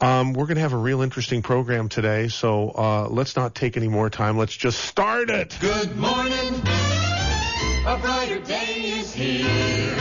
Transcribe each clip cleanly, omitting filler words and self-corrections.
We're going to have a real interesting program today, so let's not take any more time. Let's just start it. Good morning. A brighter day is here.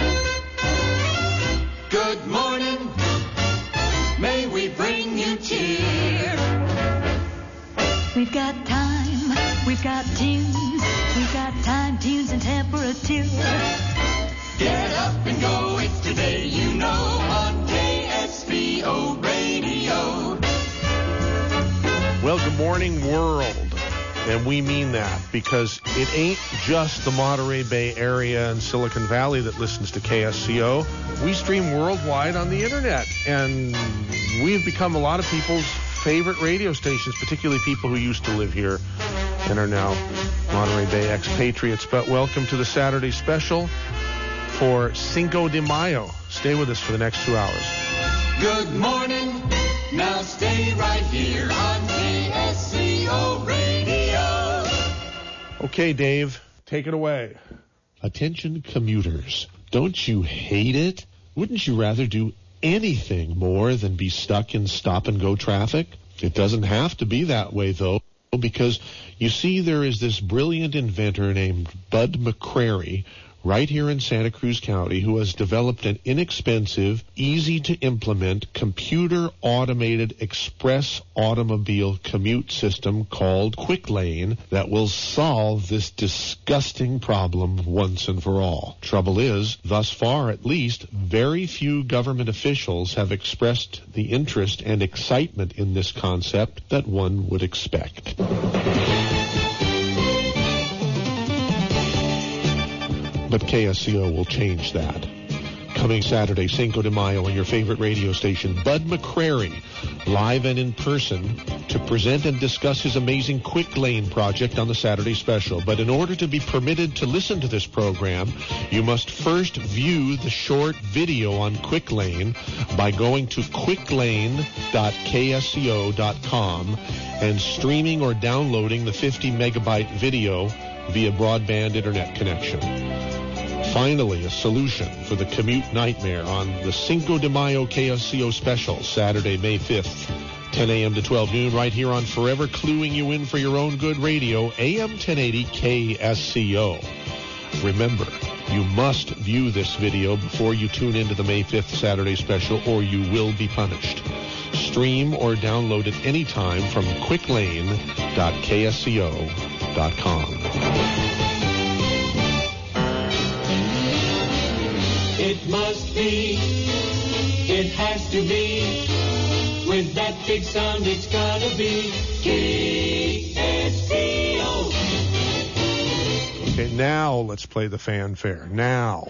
Good morning. May we bring you cheer. We've got time, we've got tunes, we've got time, tunes, and temperature. Get up and go, it's today, you know, on KSVO Radio. Well, good morning, world. And we mean that because it ain't just the Monterey Bay area and Silicon Valley that listens to KSCO. We stream worldwide on the internet, and we've become a lot of people's favorite radio stations, particularly people who used to live here and are now Monterey Bay expatriates. But welcome to the Saturday special for Cinco de Mayo. Stay with us for the next 2 hours. Good morning. Now stay right here on KSCO Radio. Okay, Dave, take it away. Attention commuters. Don't you hate it? Wouldn't you rather do anything more than be stuck in stop-and-go traffic? It doesn't have to be that way, though, because you see there is this brilliant inventor named Bud McCrary right here in Santa Cruz County who has developed an inexpensive, easy-to-implement, computer-automated express automobile commute system called Quick Lane that will solve this disgusting problem once and for all. Trouble is, thus far at least, very few government officials have expressed the interest and excitement in this concept that one would expect. But KSCO will change that. Coming Saturday, Cinco de Mayo, on your favorite radio station, Bud McCrary, live and in person, to present and discuss his amazing Quick Lane project on the Saturday special. But in order to be permitted to listen to this program, you must first view the short video on Quick Lane by going to quicklane.ksco.com and streaming or downloading the 50-megabyte video via broadband internet connection. Finally, a solution for the commute nightmare on the Cinco de Mayo KSCO special, Saturday, May 5th, 10 a.m. to 12 noon, right here on Forever Cluing You In for Your Own Good Radio, AM 1080 KSCO. Remember, you must view this video before you tune into the May 5th Saturday special, or you will be punished. Stream or download it anytime from quicklane.ksco.com. It must be, it has to be, with that big sound it's gotta be KSCO. Okay, now let's play the fanfare. Now.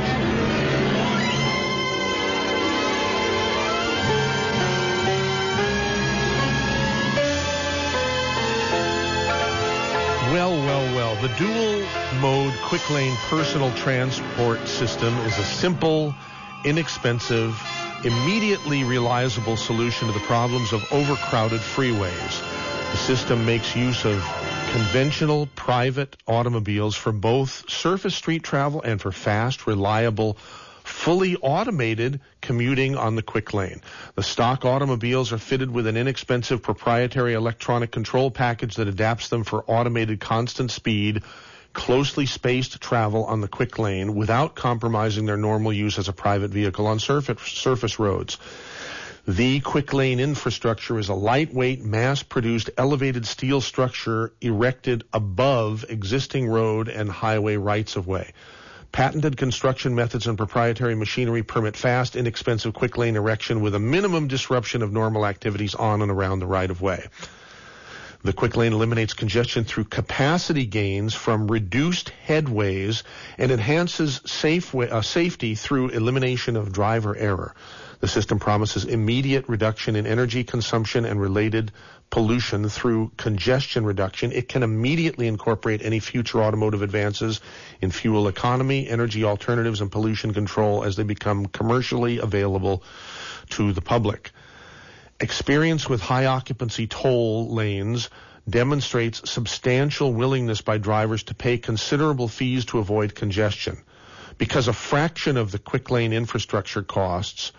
Well. The dual-mode Quick Lane personal transport system is a simple, inexpensive, immediately realizable solution to the problems of overcrowded freeways. The system makes use of conventional private automobiles for both surface street travel and for fast, reliable, fully automated commuting on the Quick Lane. The stock automobiles are fitted with an inexpensive proprietary electronic control package that adapts them for automated constant speed, closely spaced travel on the Quick Lane without compromising their normal use as a private vehicle on surface roads. The Quick Lane infrastructure is a lightweight, mass-produced, elevated steel structure erected above existing road and highway rights-of-way. Patented construction methods and proprietary machinery permit fast, inexpensive Quick Lane erection with a minimum disruption of normal activities on and around the right-of-way. The Quick Lane eliminates congestion through capacity gains from reduced headways and enhances safety through elimination of driver error. The system promises immediate reduction in energy consumption and related pollution through congestion reduction. It can immediately incorporate any future automotive advances in fuel economy, energy alternatives, and pollution control as they become commercially available to the public. Experience with high occupancy toll lanes demonstrates substantial willingness by drivers to pay considerable fees to avoid congestion. Because a fraction of the Quick Lane infrastructure costs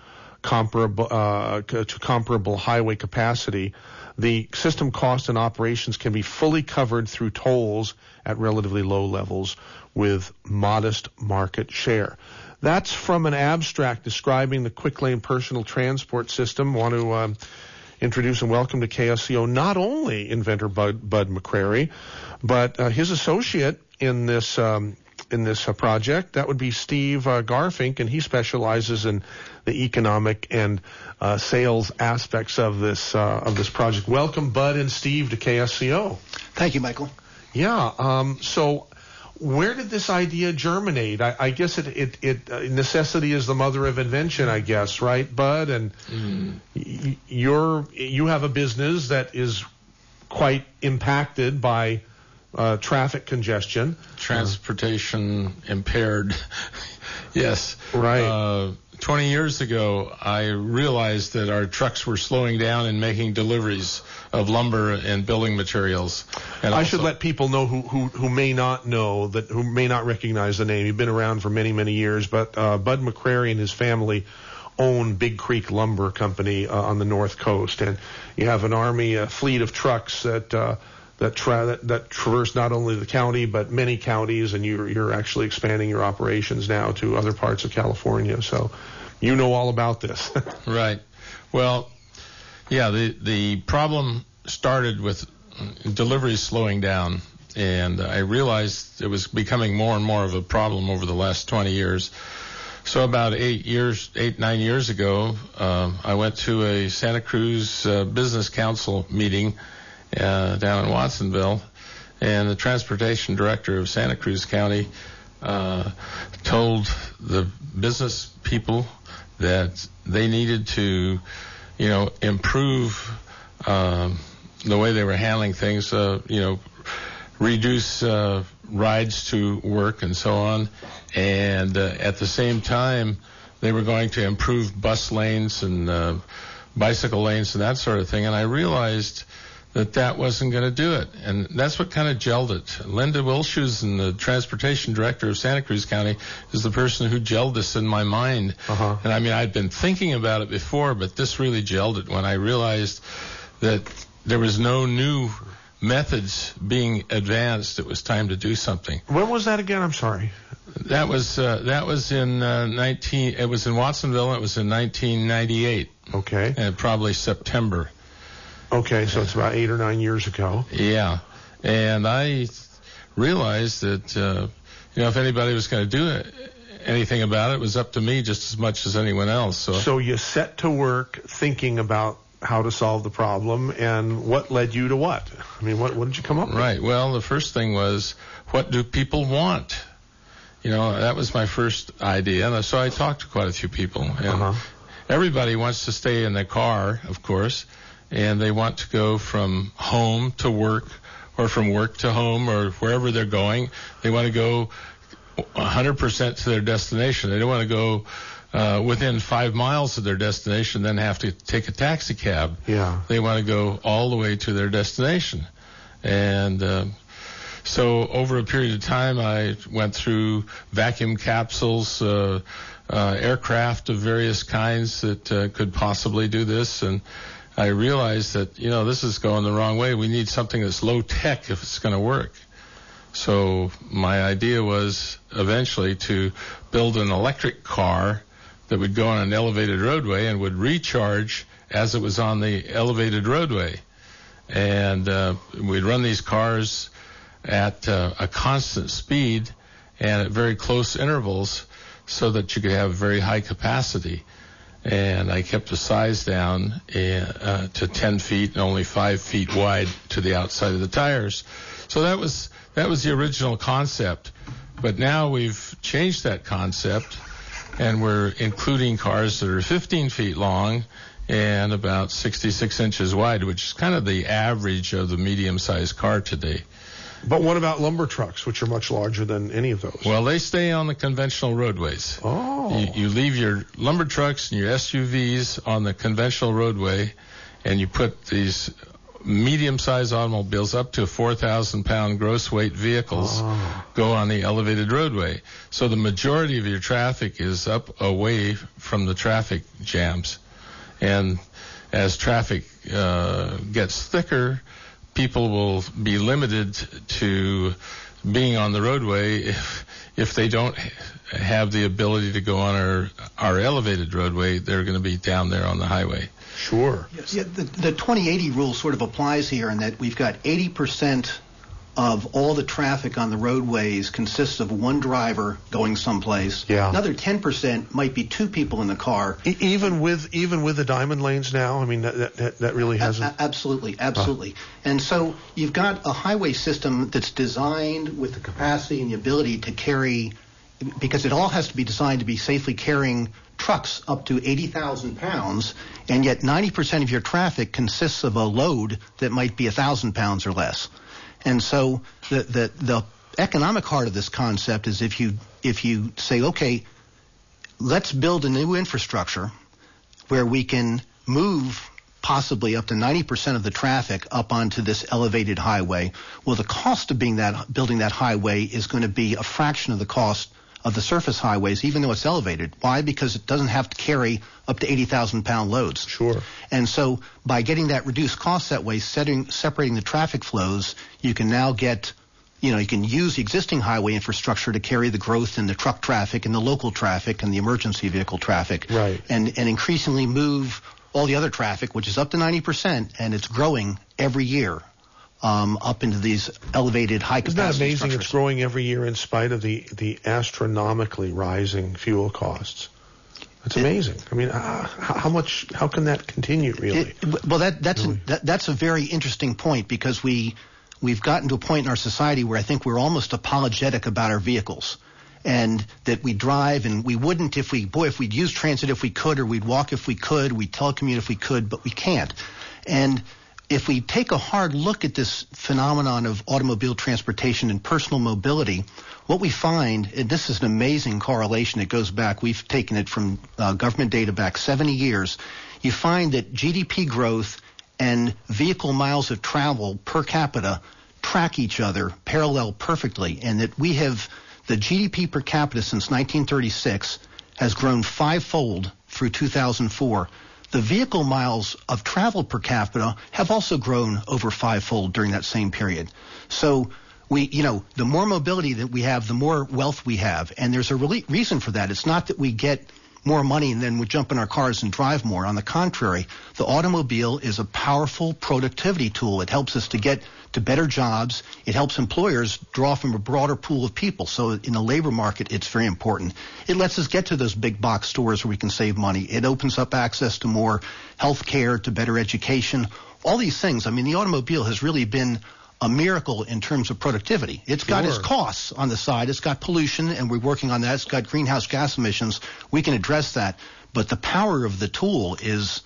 comparable highway capacity, the system cost and operations can be fully covered through tolls at relatively low levels with modest market share. That's from an abstract describing the Quick Lane personal transport system. Want to introduce and welcome to KSCO not only inventor Bud McCrary, but his associate in this project. That would be Steve Garfink, and he specializes in the economic and sales aspects of this project. Welcome, Bud and Steve, to KSCO. Thank you, Michael. Yeah. So, where did this idea germinate? I guess it necessity is the mother of invention, I guess, right, Bud? And you have a business that is quite impacted by traffic congestion. Transportation impaired. Yes. Right. 20 years ago, I realized that our trucks were slowing down in making deliveries of lumber and building materials. And I should let people know who may not know, who may not recognize the name. He's been around for many, many years, but Bud McCrary and his family own Big Creek Lumber Company on the North Coast, and you have an army, a fleet of trucks that traverse not only the county but many counties, and you're actually expanding your operations now to other parts of California. So you know all about this. Right. Well, yeah, the problem started with deliveries slowing down, and I realized it was becoming more and more of a problem over the last 20 years. So about 9 years ago, I went to a Santa Cruz Business Council meeting down in Watsonville, and the transportation director of Santa Cruz County told the business people that they needed to, improve the way they were handling things, reduce rides to work and so on, and at the same time they were going to improve bus lanes and bicycle lanes and that sort of thing. And I realized that wasn't going to do it. And that's what kind of gelled it. Linda Wilshues, the transportation director of Santa Cruz County, is the person who gelled this in my mind. Uh-huh. And I mean, I'd been thinking about it before, but this really gelled it when I realized that there was no new methods being advanced. It was time to do something. When was that again? I'm sorry. That was in it was in Watsonville. It was in 1998. Okay. And probably September. Okay, so it's about 8 or 9 years ago. Yeah, and I realized that if anybody was going to do anything about it, it was up to me just as much as anyone else. So you set to work thinking about how to solve the problem, and what led you to what? I mean, what did you come up with? Right. Well, the first thing was, what do people want? That was my first idea, and so I talked to quite a few people. And everybody wants to stay in their car, of course. And they want to go from home to work, or from work to home, or wherever they're going. They want to go 100% to their destination. They don't want to go within 5 miles of their destination, then have to take a taxi cab. Yeah. They want to go all the way to their destination. And so over a period of time, I went through vacuum capsules, aircraft of various kinds that could possibly do this, and I realized that, this is going the wrong way. We need something that's low tech if it's going to work. So my idea was eventually to build an electric car that would go on an elevated roadway and would recharge as it was on the elevated roadway. And we'd run these cars at a constant speed and at very close intervals so that you could have very high capacity. And I kept the size down to 10 feet and only 5 feet wide to the outside of the tires. So that was the original concept. But now we've changed that concept, and we're including cars that are 15 feet long and about 66 inches wide, which is kind of the average of the medium-sized car today. But what about lumber trucks, which are much larger than any of those? Well, they stay on the conventional roadways. Oh. You leave your lumber trucks and your SUVs on the conventional roadway, and you put these medium-sized automobiles up to 4,000-pound gross weight vehicles go on the elevated roadway. So the majority of your traffic is up away from the traffic jams. And as traffic gets thicker, people will be limited to being on the roadway if they don't have the ability to go on our elevated roadway. They're going to be down there on the highway. Sure. Yes. Yeah, the 2080 rule sort of applies here in that we've got 80% of all the traffic on the roadways consists of one driver going someplace. Yeah. Another 10% might be two people in the car. Even with the diamond lanes now, I mean that really hasn't. Absolutely. And so you've got a highway system that's designed with the capacity and the ability to carry, because it all has to be designed to be safely carrying trucks up to 80,000 pounds, and yet 90% of your traffic consists of a load that might be 1,000 pounds or less. And so the economic heart of this concept is if you say, okay, let's build a new infrastructure where we can move possibly up to 90% of the traffic up onto this elevated highway. Well, the cost of building that highway is going to be a fraction of the cost of the surface highways, even though it's elevated. Why? Because it doesn't have to carry up to 80,000-pound loads. Sure. And so by getting that reduced cost that way, separating the traffic flows, you can now get, you can use the existing highway infrastructure to carry the growth in the truck traffic and the local traffic and the emergency vehicle traffic. Right. And increasingly move all the other traffic, which is up to 90%, and it's growing every year. Up into these elevated high-capacity Isn't that amazing? structures. It's growing every year in spite of the astronomically rising fuel costs. It's amazing. I mean, how can that continue, really? That's a very interesting point, because we've gotten to a point in our society where I think we're almost apologetic about our vehicles, and that we drive, and we wouldn't if we'd use transit if we could, or we'd walk if we could, we'd telecommute if we could, but we can't. And if we take a hard look at this phenomenon of automobile transportation and personal mobility, what we find, and this is an amazing correlation, it goes back, we've taken it from government data back 70 years, you find that GDP growth and vehicle miles of travel per capita track each other parallel perfectly, and that we have the GDP per capita since 1936 has grown fivefold through 2004. The vehicle miles of travel per capita have also grown over fivefold during that same period. So the more mobility that we have, the more wealth we have. And there's a reason for that. It's not that we get more money and then we jump in our cars and drive more. On the contrary, the automobile is a powerful productivity tool. It helps us to get to better jobs. It helps employers draw from a broader pool of people. So in the labor market, it's very important. It lets us get to those big box stores where we can save money. It opens up access to more health care, to better education, all these things. I mean, the automobile has really been a miracle in terms of productivity. It's got its costs on the side. It's got pollution, and we're working on that. It's got greenhouse gas emissions. We can address that. But the power of the tool is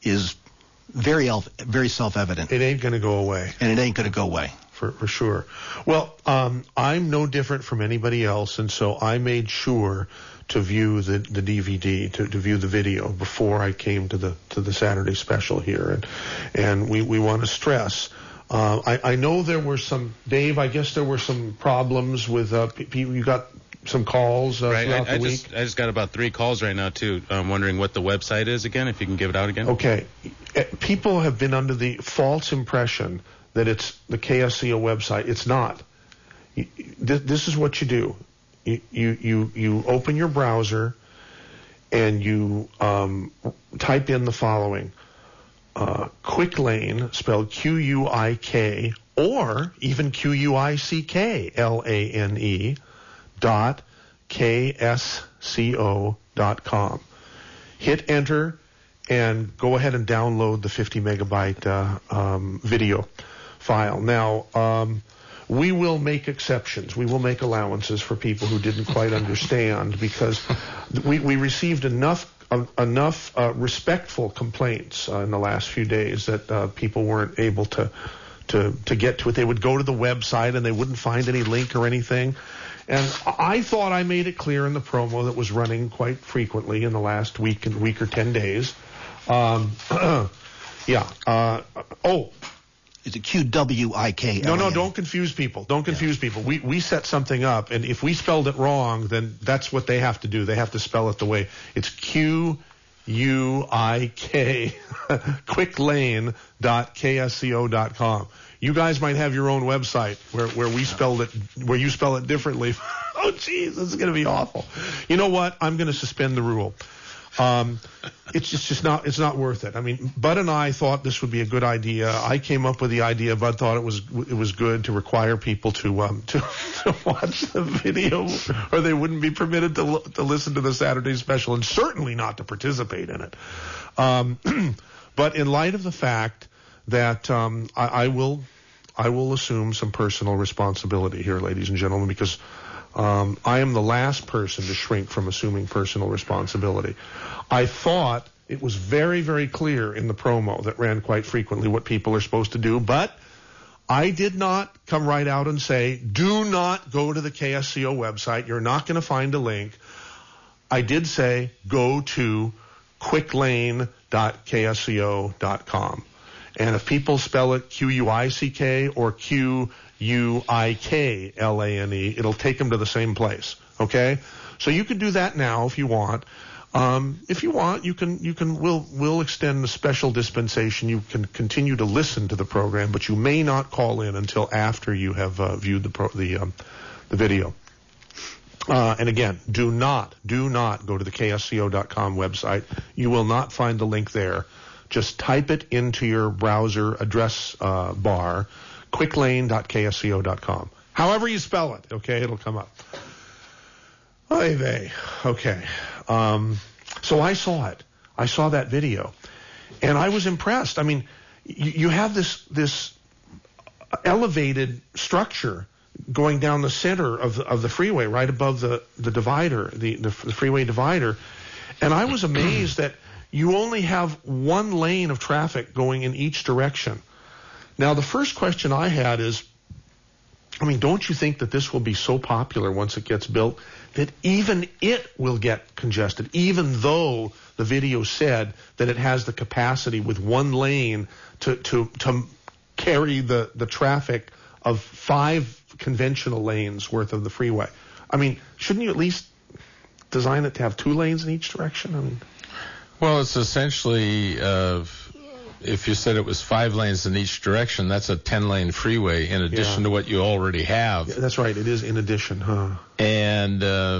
very self-evident. It ain't going to go away. And it ain't going to go away. For sure. Well, I'm no different from anybody else, and so I made sure to view the DVD, to view the video before I came to the Saturday special here. And we want to stress, I know there were some, Dave, I guess there were some problems with people. You got some calls throughout the week? I just got about 3 calls right now, too. I'm wondering what the website is again, if you can give it out again. Okay. People have been under the false impression that it's the KSCO website. It's not. This is what you do. You open your browser and you type in the following. Quicklane, spelled Q-U-I-K, or even Q-U-I-C-K-L-A-N-E, .ksco.com. Hit enter and go ahead and download the 50 megabyte video file. Now, we will make exceptions. We will make allowances for people who didn't quite understand, because we received enough respectful complaints in the last few days that people weren't able to get to it. They would go to the website and they wouldn't find any link or anything. And I thought I made it clear in the promo that was running quite frequently in the last week or 10 days. Is it QWIK? No, don't confuse people. Don't confuse people. We set something up, and if we spelled it wrong, then that's what they have to do. They have to spell it the way it's QUIK, quicklane.ksco.com. You guys might have your own website where we spelled it, where you spell it differently. Oh, geez, this is going to be awful. You know what? I'm going to suspend the rule. It's just not, it's not worth it. I mean, Bud and I thought this would be a good idea. I came up with the idea. Bud thought it was good to require people to watch the video, or they wouldn't be permitted to listen to the Saturday special, and certainly not to participate in it. But in light of the fact that I will assume some personal responsibility here, ladies and gentlemen, because I am the last person to shrink from assuming personal responsibility. I thought it was very, very clear in the promo that ran quite frequently what people are supposed to do, but I did not come right out and say, do not go to the KSCO website. You're not going to find a link. I did say, go to quicklane.ksco.com. And if people spell it QUICK or QUIKLANE, it'll take them to the same place. Okay? So you can do that now if you want. If you want, we'll extend the special dispensation. You can continue to listen to the program, but you may not call in until after you have viewed the video. And again, do not go to the KSCO.com website. You will not find the link there. Just type it into your browser address bar, quicklane.ksco.com. However you spell it, okay, it'll come up. Oy vey. Okay. So I saw it. I saw that video, and I was impressed. I mean, you have this elevated structure going down the center of the freeway, right above the divider, the freeway divider, and I was amazed that you only have one lane of traffic going in each direction. Now, the first question I had is, I mean, don't you think that this will be so popular once it gets built that even it will get congested, even though the video said that it has the capacity with one lane to carry the traffic of 5 conventional lanes worth of the freeway? I mean, shouldn't you at least design it to have 2 lanes in each direction? I mean, well, it's essentially, if you said it was 5 lanes in each direction, that's a 10-lane freeway in addition to what you already have. Yeah, that's right. It is in addition, huh? And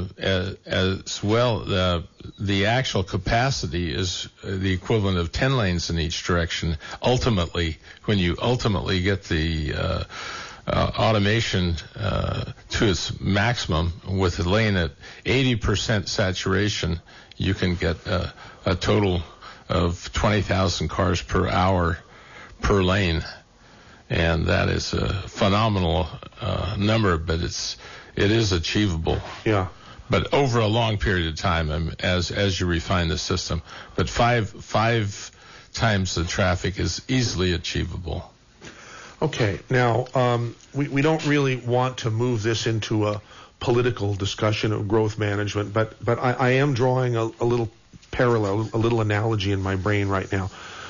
as well, the actual capacity is the equivalent of 10 lanes in each direction. Ultimately, when you ultimately get the automation to its maximum with a lane at 80% saturation, you can get a total of 20,000 cars per hour per lane, and that is a phenomenal number, but it is achievable. Yeah. But over a long period of time, as you refine the system, but five times the traffic is easily achievable. Okay. Now, we don't really want to move this into a political discussion of growth management, but I am drawing a little parallel, a little analogy in my brain right now.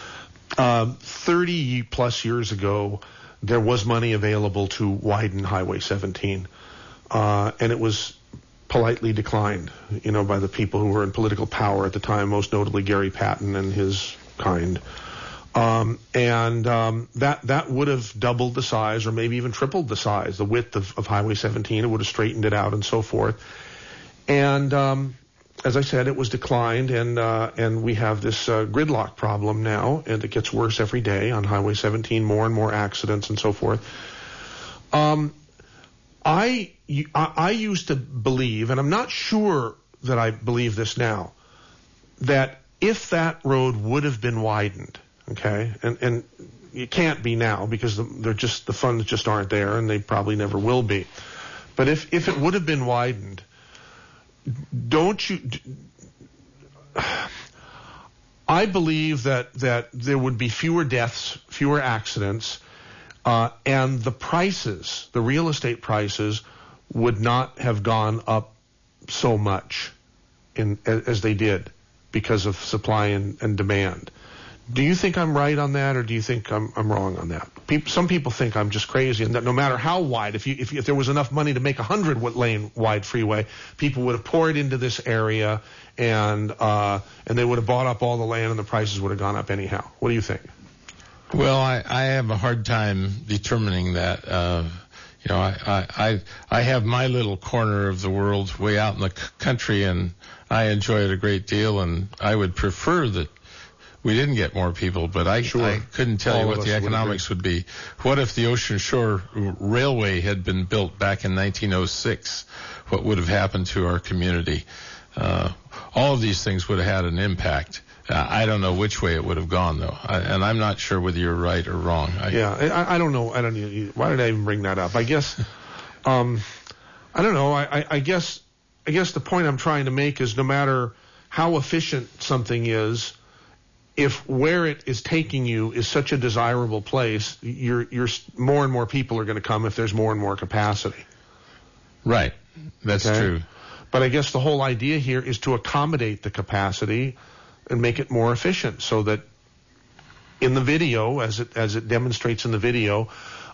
30 plus years ago, there was money available to widen Highway 17, and it was politely declined, by the people who were in political power at the time, most notably Gary Patton and his kind. That would have doubled the size, or maybe even tripled the size, the width of Highway 17. It would have straightened it out and so forth. And as I said, it was declined, and we have this gridlock problem now, and it gets worse every day on Highway 17, more and more accidents and so forth. I used to believe, and I'm not sure that I believe this now, that if that road would have been widened, okay, and it can't be now because the funds just aren't there, and they probably never will be. But if it would have been widened, I believe that there would be fewer deaths, fewer accidents, and the real estate prices would not have gone up so much as they did because of supply and demand. Do you think I'm right on that, or do you think I'm wrong on that? Some people think I'm just crazy, and that no matter how wide, if there was enough money to make a 100-lane wide freeway, people would have poured into this area, and they would have bought up all the land, and the prices would have gone up anyhow. What do you think? Well, I have a hard time determining that. I have my little corner of the world way out in the country, and I enjoy it a great deal, and I would prefer that we didn't get more people, but I couldn't tell you what the economics would be. What if the Ocean Shore Railway had been built back in 1906? What would have happened to our community? All of these things would have had an impact. I don't know which way it would have gone, though, and I'm not sure whether you're right or wrong. I don't know. I don't know. Why did I even bring that up? I guess, I don't know. I guess the point I'm trying to make is no matter how efficient something is, if where it is taking you is such a desirable place, you're more and more people are going to come if there's more and more capacity. Right. That's true. But I guess the whole idea here is to accommodate the capacity and make it more efficient, so that in the video, as it demonstrates in the video,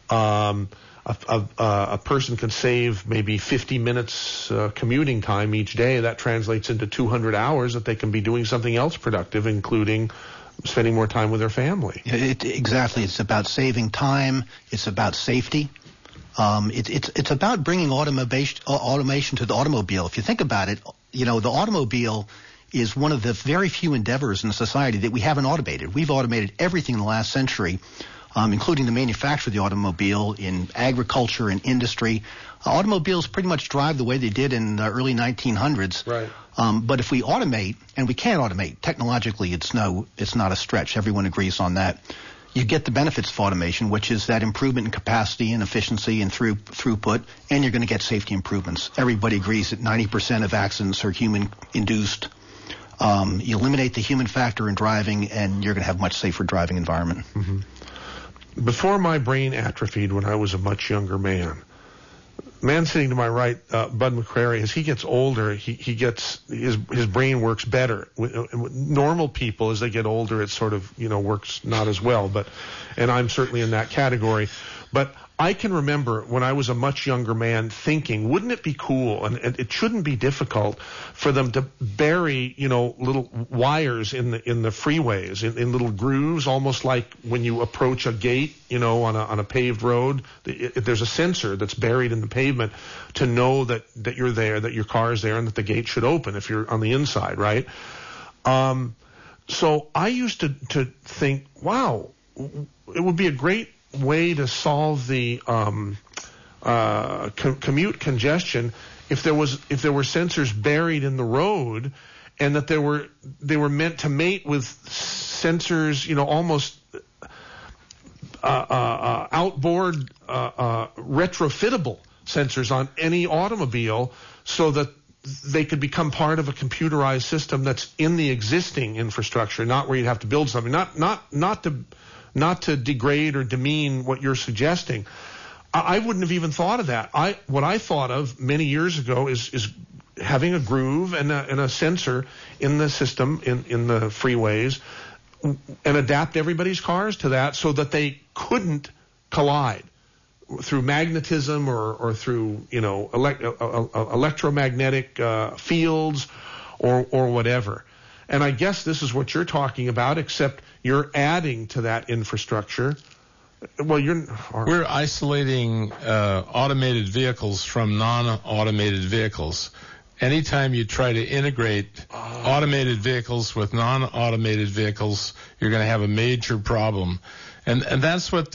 a person can save maybe 50 minutes commuting time each day. That translates into 200 hours that they can be doing something else productive, including spending more time with their family. Exactly. It's about saving time. It's about safety. It's about bringing automation to the automobile. If you think about it, the automobile is one of the very few endeavors in society that we haven't automated. We've automated everything in the last century, including the manufacture of the automobile in agriculture and industry. Automobiles pretty much drive the way they did in the early 1900s. Right. But if we automate, and we can automate, technologically it's not a stretch. Everyone agrees on that. You get the benefits of automation, which is that improvement in capacity and efficiency and throughput, and you're going to get safety improvements. Everybody agrees that 90% of accidents are human-induced. You eliminate the human factor in driving, and you're going to have a much safer driving environment. Mm-hmm. Before my brain atrophied when I was a much younger man sitting to my right, Bud McCrary, as he gets older, he gets his brain works better. Normal people, as they get older, it sort of works not as well. And I'm certainly in that category. But I can remember when I was a much younger man thinking, wouldn't it be cool, and it shouldn't be difficult for them to bury, little wires in the freeways, in little grooves, almost like when you approach a gate, on a paved road. There's a sensor that's buried in the pavement to know that you're there, that your car is there, and that the gate should open if you're on the inside, right? So I used to think, wow, it would be a great way to solve the commute congestion if there were sensors buried in the road, and that they were meant to mate with sensors, almost outboard retrofittable sensors on any automobile, so that they could become part of a computerized system that's in the existing infrastructure, not where you'd have to build something. Not to degrade or demean what you're suggesting. I wouldn't have even thought of that. What I thought of many years ago is having a groove and a sensor in the system, in the freeways, and adapt everybody's cars to that so that they couldn't collide through magnetism or through electromagnetic fields or whatever. And I guess this is what you're talking about, except you're adding to that infrastructure. Well, we're isolating automated vehicles from non-automated vehicles. Anytime you try to integrate automated vehicles with non-automated vehicles, you're going to have a major problem. And that's what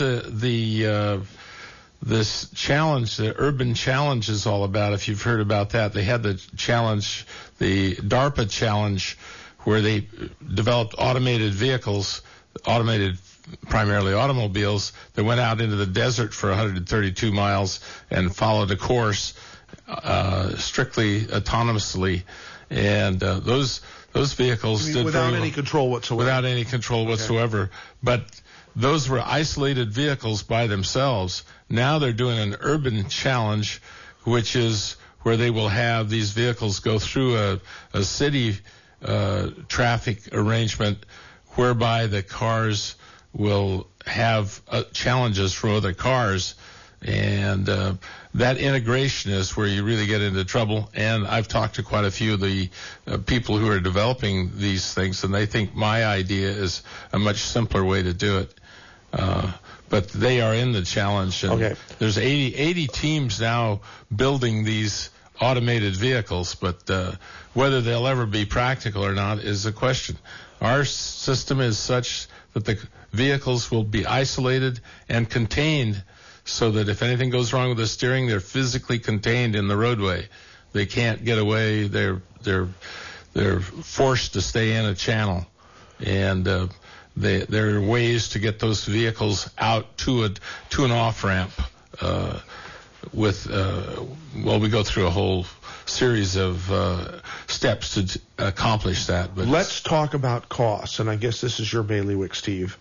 this challenge, the urban challenge, is all about. If you've heard about that, they had the challenge, the DARPA challenge, where they developed automated vehicles, primarily automobiles, that went out into the desert for 132 miles and followed a course strictly autonomously. And those vehicles did without any control whatsoever. Without any control whatsoever. But those were isolated vehicles by themselves. Now they're doing an urban challenge, which is where they will have these vehicles go through a city traffic arrangement whereby the cars will have challenges for other cars. And that integration is where you really get into trouble. And I've talked to quite a few of the people who are developing these things, and they think my idea is a much simpler way to do it. But they are in the challenge. And Okay. There's 80 teams now building these automated vehicles, but whether they'll ever be practical or not is a question. Our system is such that the vehicles will be isolated and contained, so that if anything goes wrong with the steering, they're physically contained in the roadway. They can't get away. They're forced to stay in a channel, and there are ways to get those vehicles out to an off ramp. We go through a whole series of steps to accomplish that. But Let's talk about costs, and I guess this is your bailiwick, Steve.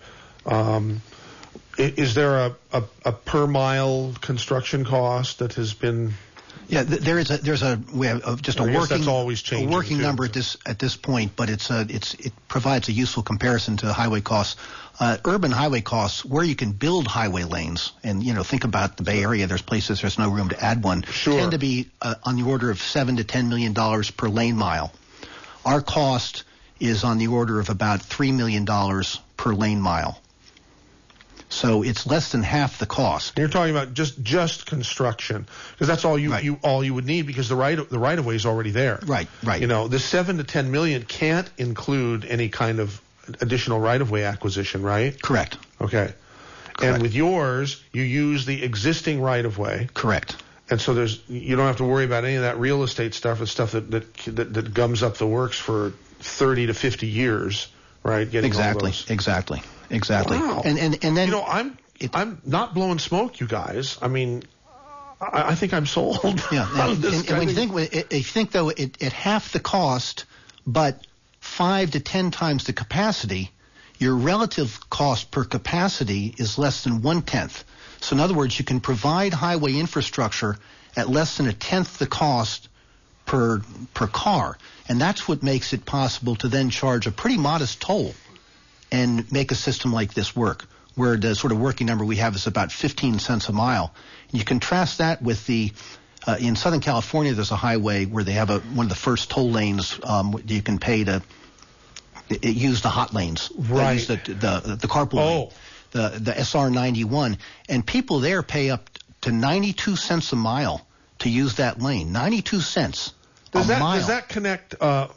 Is there a per mile construction cost that has been? Yeah, we have just a I guess working that's always changing, a working too. number at this point, but it provides a useful comparison to highway costs. Urban highway costs, where you can build highway lanes, and think about the Bay Area. There's places there's no room to add one. Sure. Tend to be on the order of $7 to $10 million per lane mile. Our cost is on the order of about $3 million per lane mile. So it's less than half the cost. You're talking about just construction, because that's all you would need, because the right of way is already there. Right. The 7 to 10 million can't include any kind of additional right of way acquisition, right? Correct. Okay. And with yours, you use the existing right of way. Correct. And so you don't have to worry about any of that real estate stuff. It's stuff that gums up the works for 30 to 50 years, right? Getting all those. Exactly. Wow. And then I'm not blowing smoke, you guys. I mean, I think I'm sold. Yeah. on this And when you think though, at half the cost, but 5 to 10 times the capacity, your relative cost per capacity is less than 1/10. So in other words, you can provide highway infrastructure at less than 1/10 the cost per car, and that's what makes it possible to then charge a pretty modest toll and make a system like this work, where the sort of working number we have is about 15 cents a mile. And you contrast that with in Southern California, there's a highway where they have one of the first toll lanes you can pay to use the hot lanes. Right. Use the carpool lane, the SR 91. And people there pay up to 92 cents a mile to use that lane. 92 cents. Does that connect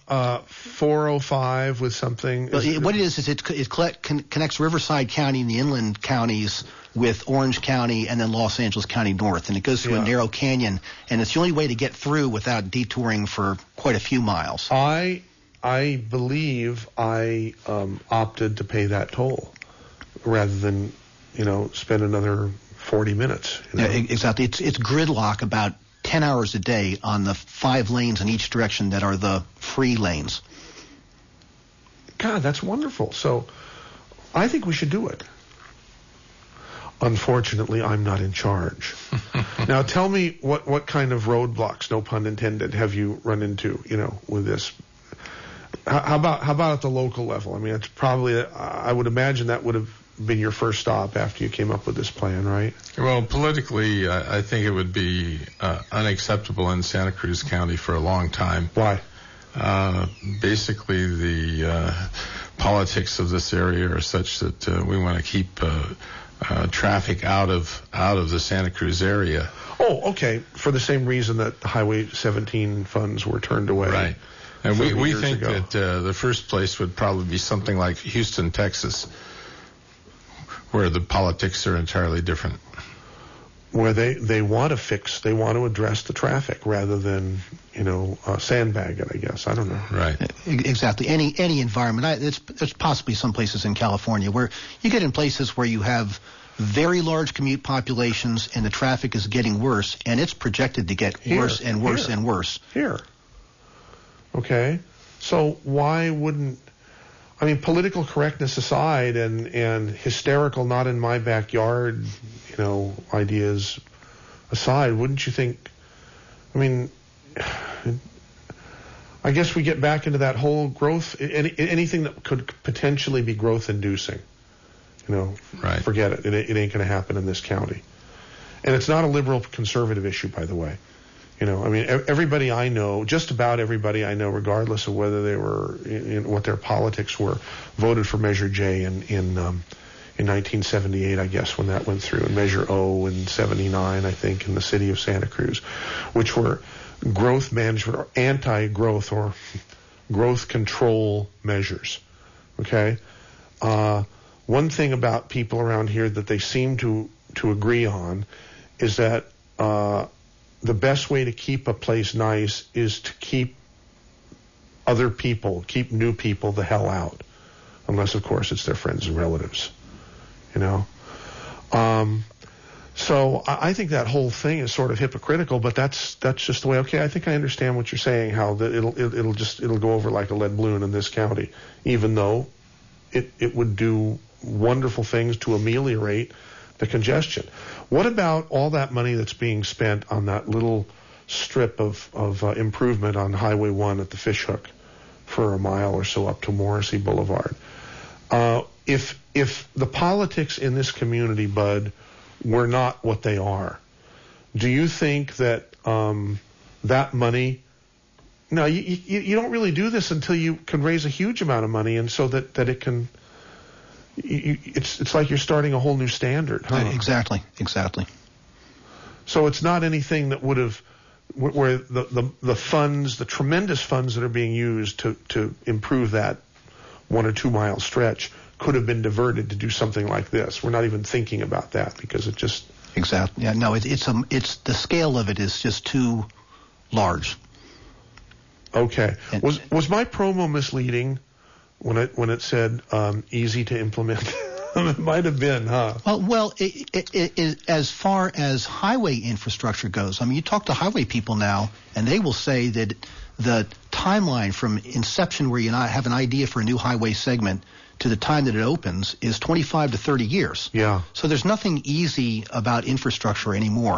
405 with something? What it is it connects Riverside County and the inland counties with Orange County and then Los Angeles County north, and it goes through a narrow canyon, and it's the only way to get through without detouring for quite a few miles. I believe I opted to pay that toll rather than spend another 40 minutes. Yeah, exactly. It's gridlock about 10 hours a day on the 5 lanes in each direction that are the free lanes. God, that's wonderful. So I think we should do it. Unfortunately, I'm not in charge. Now tell me what kind of roadblocks, no pun intended, have you run into, with this? How about at the local level? I mean, it's probably, I would imagine that would have been your first stop after you came up with this plan, right? Well, politically, I think it would be unacceptable in Santa Cruz County for a long time. Why? Basically, the politics of this area are such that we want to keep traffic out of the Santa Cruz area. Oh, okay. For the same reason that Highway 17 funds were turned away. Right. And we think ago. that the first place would probably be something like Houston, Texas, where the politics are entirely different. Where they want to they want to address the traffic rather than, sandbag it, I guess. I don't know. Right. Exactly. Any environment. There's possibly some places in California where you get in places where you have very large commute populations and the traffic is getting worse, and it's projected to get worse and worse and worse. Here. Okay. So why wouldn't, political correctness aside and hysterical not in my backyard, ideas aside, wouldn't you think, I I guess we get back into that whole growth, anything that could potentially be growth inducing. Right. Forget it. It ain't going to happen in this county. And it's not a liberal conservative issue, by the way. Everybody I know, just about everybody I know, regardless of whether they were, what their politics were, voted for Measure J in 1978, I guess, when that went through, and Measure O in 79, I think, in the city of Santa Cruz, which were growth management or anti-growth or growth control measures. Okay? One thing about people around here that they seem to agree on is that the best way to keep a place nice is to keep other people, keep new people the hell out. Unless, of course, it's their friends and relatives. So I think that whole thing is sort of hypocritical, but that's just the way. Okay, I think I understand what you're saying. How that it'll go over like a lead balloon in this county, even though it would do wonderful things to ameliorate the congestion. What about all that money that's being spent on that little strip of improvement on Highway 1 at the Fishhook for a mile or so up to Morrissey Boulevard? If the politics in this community, Bud, were not what they are, do you think that that money? No, you don't really do this until you can raise a huge amount of money, and so that it can. It's like you're starting a whole new standard, huh? Exactly. So it's not anything that would have, where the funds, the tremendous funds that are being used to improve that 1 or 2 mile stretch could have been diverted to do something like this. We're not even thinking about that because it just. Exactly. Yeah. No. It's the scale of it is just too large. Okay. Was my promo misleading when it said easy to implement? It might have been, huh? Well, it, as far as highway infrastructure goes, you talk to highway people now, and they will say that the timeline from inception, where you have an idea for a new highway segment, to the time that it opens is 25 to 30 years. Yeah. So there's nothing easy about infrastructure anymore.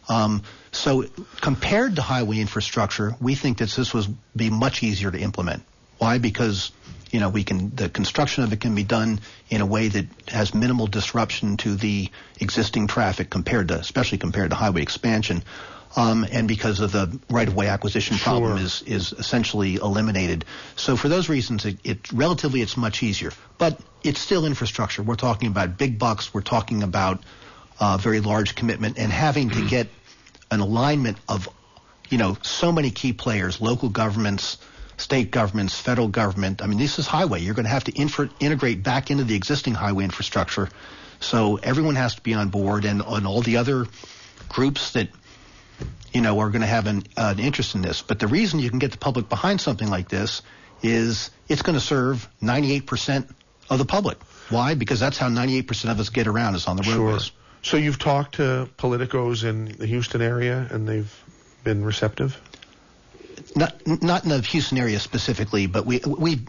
So compared to highway infrastructure, we think that this would be much easier to implement. Why? Because the construction of it can be done in a way that has minimal disruption to the existing traffic especially compared to highway expansion. And because of the right-of-way acquisition problem is essentially eliminated. So for those reasons, it's much easier. But it's still infrastructure. We're talking about big bucks. We're talking about very large commitment, and having to get an alignment of, so many key players, local governments, state governments, federal government. This is highway. You're going to have to integrate back into the existing highway infrastructure. So everyone has to be on board, and all the other groups that are going to have an interest in this. But the reason you can get the public behind something like this is it's going to serve 98% of the public. Why? Because that's how 98% of us get around, is on the roadways. Sure. So you've talked to politicos in the Houston area, and they've been receptive? Not in the Houston area specifically, but we're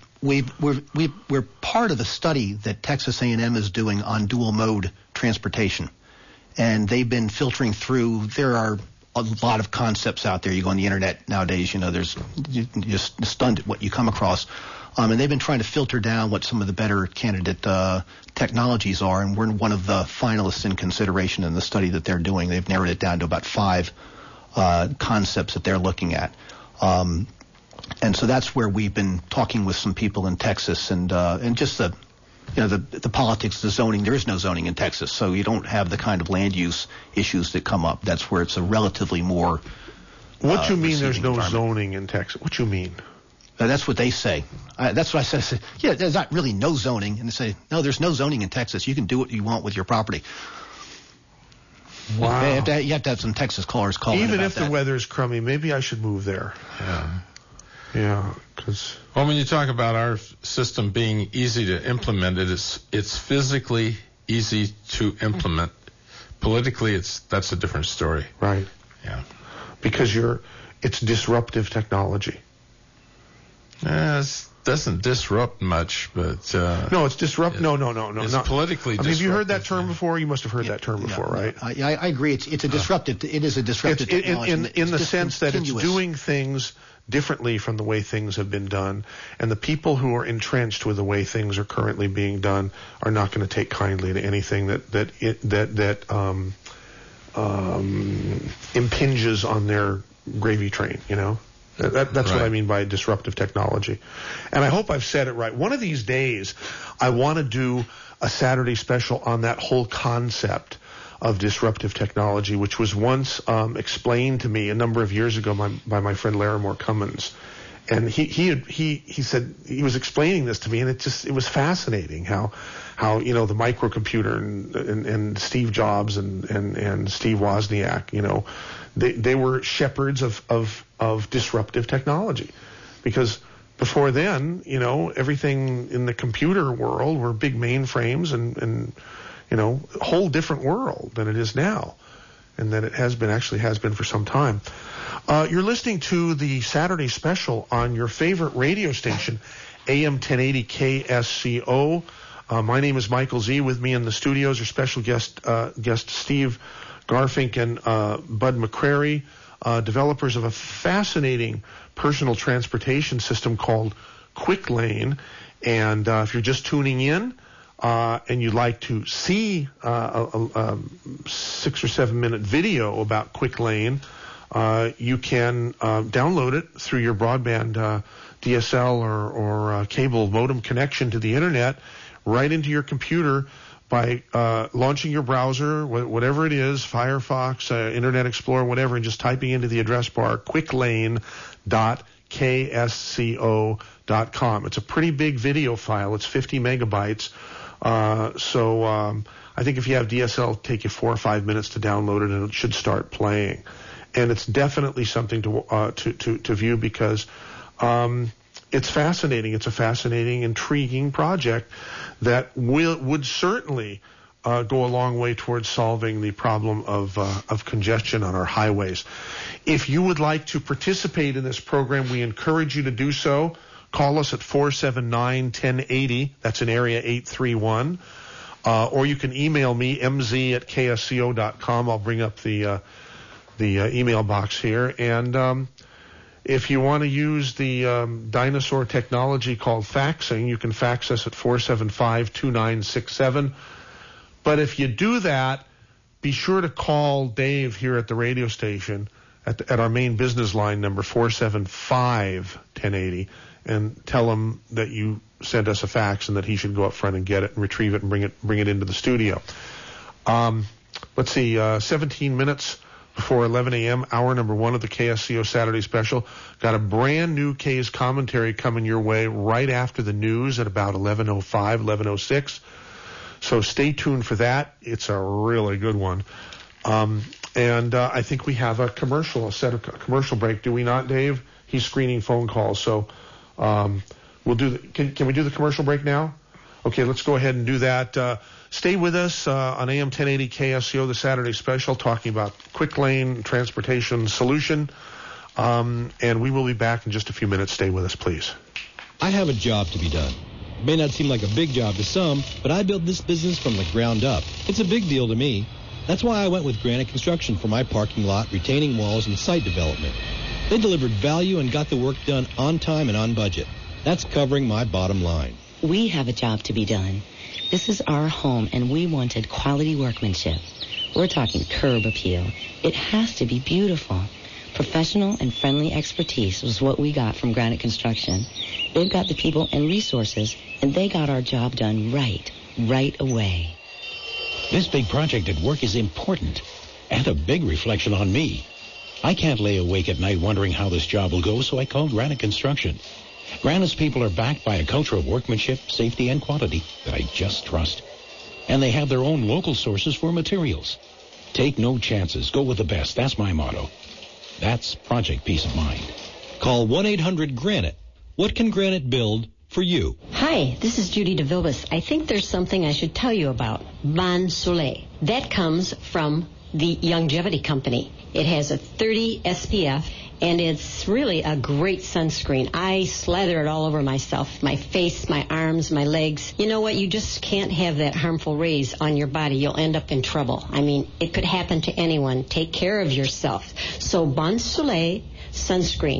part of a study that Texas A&M is doing on dual mode transportation, and they've been filtering through. There are a lot of concepts out there. You go on the internet nowadays, you're just stunned at what you come across. And they've been trying to filter down what some of the better candidate technologies are, and we're one of the finalists in consideration in the study that they're doing. They've narrowed it down to about 5 concepts that they're looking at. And so that's where we've been talking with some people in Texas, and just the politics, the zoning. There is no zoning in Texas, so you don't have the kind of land use issues that come up. That's where it's a relatively more. What you mean? There's no zoning in Texas? What you mean? That's what they say. That's what I said. I said, yeah, there's not really no zoning, and they say, no, there's no zoning in Texas. You can do what you want with your property. Wow. You have to have some Texas callers calling. Even about if that. the weather's crummy, maybe I should move there. Yeah, because. Well, when you talk about our system being easy to implement, it's physically easy to implement. Politically, that's a different story. Right. Yeah. Because it's disruptive technology. It doesn't disrupt much, but no, it's disrupt. No. It's not politically. Have you heard that term before? You must have heard that term before, right? I agree. It's a disruptive. It is a disruptive technology. In the sense that it's doing things differently from the way things have been done, and the people who are entrenched with the way things are currently being done are not going to take kindly to anything that impinges on their gravy train, you know. That's right. What I mean by disruptive technology. And I hope I've said it right. One of these days, I want to do a Saturday special on that whole concept of disruptive technology, which was once explained to me a number of years ago by my friend Larimore Cummins. And he said, he was explaining this to me, and it was fascinating how you know, the microcomputer and Steve Jobs and Steve Wozniak, you know, they were shepherds of disruptive technology, because before then, you know, everything in the computer world were big mainframes and you know, a whole different world than it is now, and that it has been for some time. You're listening to the Saturday special on your favorite radio station, AM 1080 KSCO. My name is Michael Z. With me in the studios are special guest Steve Garfink and Bud McCrary, developers of a fascinating personal transportation system called QuickLane. And if you're just tuning in and you'd like to see a 6 or 7 minute video about QuickLane, you can download it through your broadband DSL or cable modem connection to the internet right into your computer by launching your browser, whatever it is, Firefox, Internet Explorer, whatever, and just typing into the address bar quicklane.ksco.com. It's a pretty big video file. It's 50 megabytes. So I think if you have DSL, it'll take you 4 or 5 minutes to download it, and it should start playing. And it's definitely something to view, because it's fascinating. It's a fascinating, intriguing project that would certainly go a long way towards solving the problem of congestion on our highways. If you would like to participate in this program, we encourage you to do so. Call us at 479-1080. That's in area 831. Or you can email me, mz@ksco.com. I'll bring up the email box here. And if you want to use the dinosaur technology called faxing, you can fax us at 475-2967. But if you do that, be sure to call Dave here at the radio station at our main business line number 475-1080 and tell him that you sent us a fax and that he should go up front and get it and retrieve it and bring it into the studio. Let's see, 17 minutes before 11 a.m., hour number 1 of the KSCO Saturday Special. Got a brand new K's commentary coming your way right after the news at about 11:05, 11:06. So stay tuned for that. It's a really good one. And I think we have a commercial break, do we not, Dave? He's screening phone calls, so we'll do. Can we do the commercial break now? Okay, let's go ahead and do that. Stay with us on AM 1080 KSCO, the Saturday Special, talking about QuickLane Transportation Solution. And we will be back in just a few minutes. Stay with us, please. I have a job to be done. It may not seem like a big job to some, but I built this business from the ground up. It's a big deal to me. That's why I went with Granite Construction for my parking lot, retaining walls, and site development. They delivered value and got the work done on time and on budget. That's covering my bottom line. We have a job to be done. This is our home, and we wanted quality workmanship. We're talking curb appeal. It has to be beautiful. Professional and friendly expertise was what we got from Granite Construction. They've got the people and resources, and they got our job done right away. This big project at work is important, and a big reflection on me. I can't lay awake at night wondering how this job will go, so I called Granite Construction. Granite's people are backed by a culture of workmanship, safety, and quality that I just trust. And they have their own local sources for materials. Take no chances. Go with the best. That's my motto. That's Project Peace of Mind. Call 1-800-GRANITE. What can Granite build for you? Hi, this is Judy DeVilbiss. I think there's something I should tell you about. Bon Soleil. That comes from the Longevity Company. It has a 30 SPF, and it's really a great sunscreen. I slather it all over myself, my face, my arms, my legs. You know what? You just can't have that harmful rays on your body. You'll end up in trouble. I mean, it could happen to anyone. Take care of yourself. So Bon Soleil sunscreen,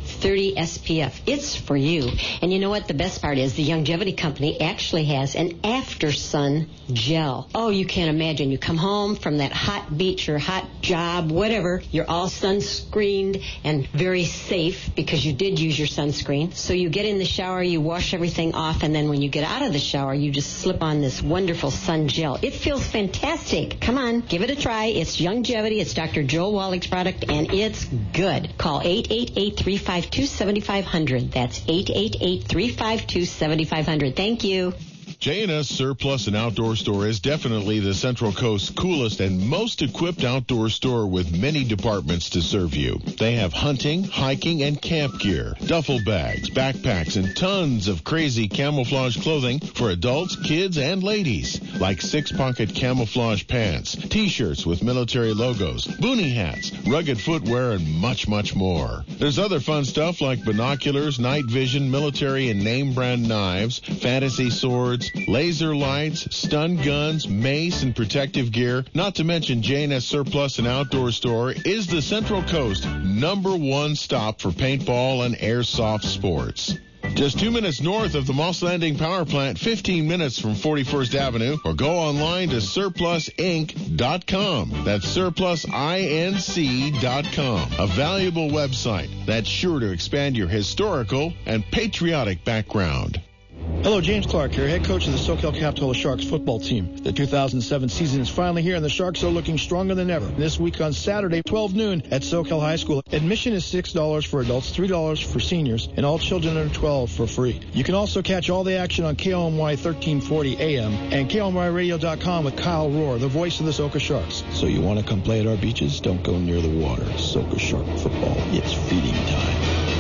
30 SPF. It's for you. And you know what? The best part is the Longevity Company actually has an after sun gel. Oh, you can't imagine. You come home from that hot beach or hot job, whatever. You're all sunscreened and very safe because you did use your sunscreen. So you get in the shower, you wash everything off, and then when you get out of the shower, you just slip on this wonderful sun gel. It feels fantastic. Come on, give it a try. It's Longevity. It's Dr. Joel Wallach's product, and it's good. Call 888-352-7500. That's 888-352-7500. Thank you. J&S Surplus and Outdoor Store is definitely the Central Coast's coolest and most equipped outdoor store with many departments to serve you. They have hunting, hiking, and camp gear, duffel bags, backpacks, and tons of crazy camouflage clothing for adults, kids, and ladies, like 6-pocket camouflage pants, T-shirts with military logos, boonie hats, rugged footwear, and much, much more. There's other fun stuff like binoculars, night vision, military and name brand knives, fantasy swords, laser lights, stun guns, mace, and protective gear. Not to mention J&S Surplus and Outdoor Store is the Central Coast #1 stop for paintball and airsoft sports. Just 2 minutes north of the Moss Landing Power Plant, 15 minutes from 41st Avenue, or go online to surplusinc.com. That's surplusinc.com. A valuable website that's sure to expand your historical and patriotic background. Hello, James Clark here, head coach of the SoCal Capitola Sharks football team. The 2007 season is finally here, and the Sharks are looking stronger than ever. This week on Saturday, 12 noon at SoCal High School. Admission is $6 for adults, $3 for seniors, and all children under 12 for free. You can also catch all the action on KOMY 1340 AM and KOMYradio.com with Kyle Rohr, the voice of the Soka Sharks. So you want to come play at our beaches? Don't go near the water. Soka Shark football. It's feeding time.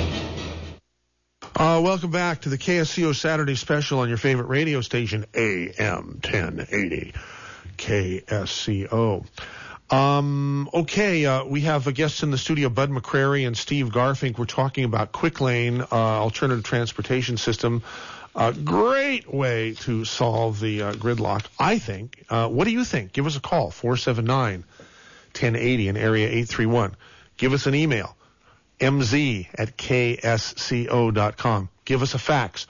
Welcome back to the KSCO Saturday Special on your favorite radio station, AM 1080 KSCO. We have guests in the studio, Bud McCrary and Steve Garfink. We're talking about Quick Lane, alternative transportation system. A great way to solve the gridlock, I think. What do you think? Give us a call, 479-1080 in area 831. Give us an email, mz@ksco.com. Give us a fax,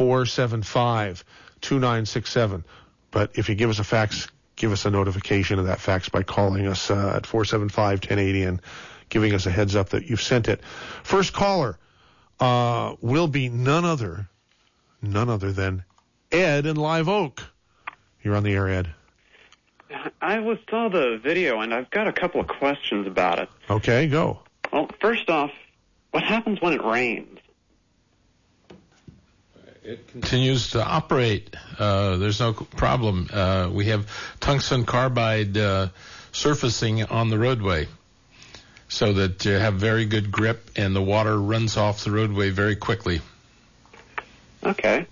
475-2967. But if you give us a fax, give us a notification of that fax by calling us at 475-1080 and giving us a heads up that you've sent it. First caller will be none other than Ed in Live Oak. You're on the air, Ed. I saw the video, and I've got a couple of questions about it. Okay, go. Well, first off, what happens when it rains? It continues to operate. There's no problem. We have tungsten carbide surfacing on the roadway so that you have very good grip and the water runs off the roadway very quickly. Okay,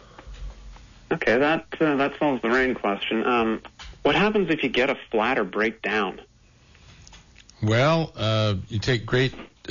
that solves the rain question. What happens if you get a flat or break down? Well, you take great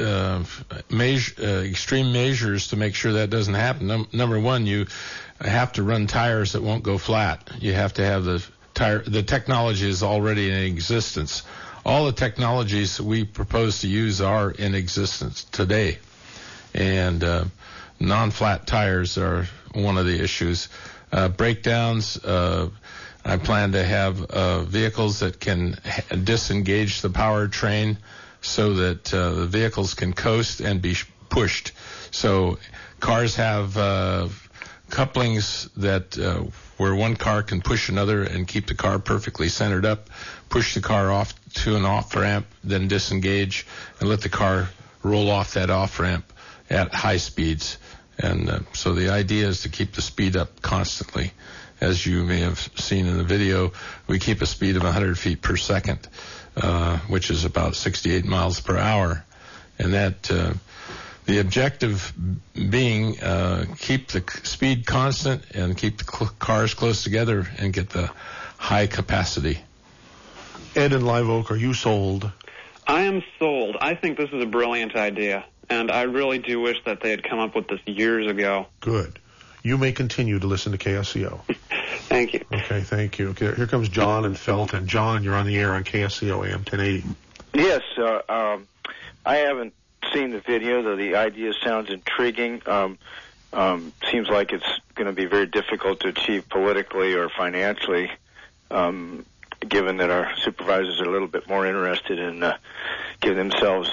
extreme measures to make sure that doesn't happen. Number one, you have to run tires that won't go flat. You have to have the technology is already in existence. All the technologies we propose to use are in existence today. And non-flat tires are one of the issues. Breakdowns, I plan to have vehicles that can disengage the powertrain so that the vehicles can coast and be pushed. So cars have couplings that where one car can push another and keep the car perfectly centered up, push the car off to an off-ramp, then disengage and let the car roll off that off-ramp at high speeds. And so the idea is to keep the speed up constantly. As you may have seen in the video, we keep a speed of 100 feet per second, which is about 68 miles per hour. And that the objective being keep the speed constant and keep the cars close together and get the high capacity. Ed in Live Oak, are you sold? I am sold. I think this is a brilliant idea, and I really do wish that they had come up with this years ago. Good. You may continue to listen to KSCO. Thank you. Okay, thank you. Okay, here comes John in Felton. John, you're on the air on KSCO AM 1080. Yes, I haven't seen the video, though the idea sounds intriguing. Seems like it's going to be very difficult to achieve politically or financially, given that our supervisors are a little bit more interested in giving themselves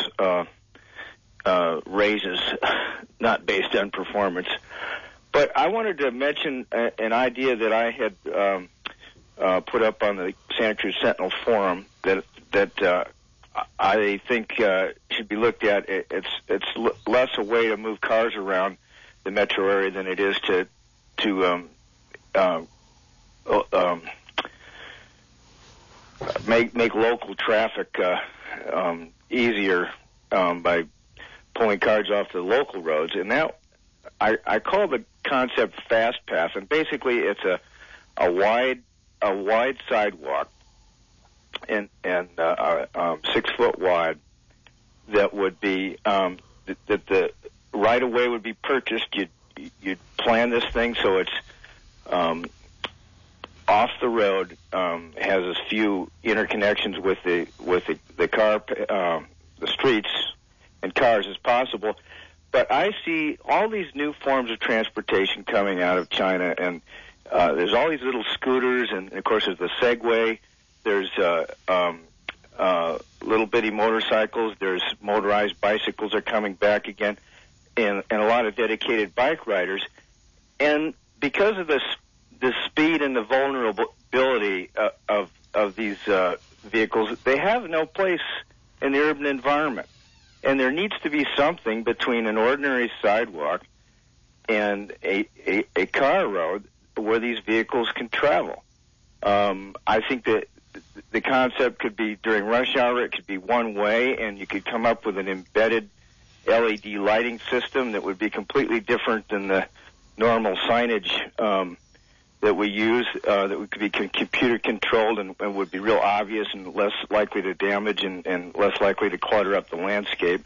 raises, not based on performance. But I wanted to mention an idea that I had put up on the Santa Cruz Sentinel forum that I think should be looked at. It's less a way to move cars around the metro area than it is to make local traffic easier by pulling cars off the local roads. And now I call the concept Fast Pass, and basically it's a wide sidewalk and 6 foot wide that would be that the right of way would be purchased. You'd plan this thing so it's off the road, has as few interconnections with the car, the streets and cars as possible. But I see all these new forms of transportation coming out of China, and there's all these little scooters, and of course there's the Segway. There's little bitty motorcycles. There's motorized bicycles are coming back again, and a lot of dedicated bike riders. And because of the speed and the vulnerability of these vehicles, they have no place in the urban environment. And there needs to be something between an ordinary sidewalk and a car road where these vehicles can travel. I think that the concept could be during rush hour, it could be one way, and you could come up with an embedded LED lighting system that would be completely different than the normal signage that we use, that could be computer controlled and would be real obvious and less likely to damage and less likely to clutter up the landscape.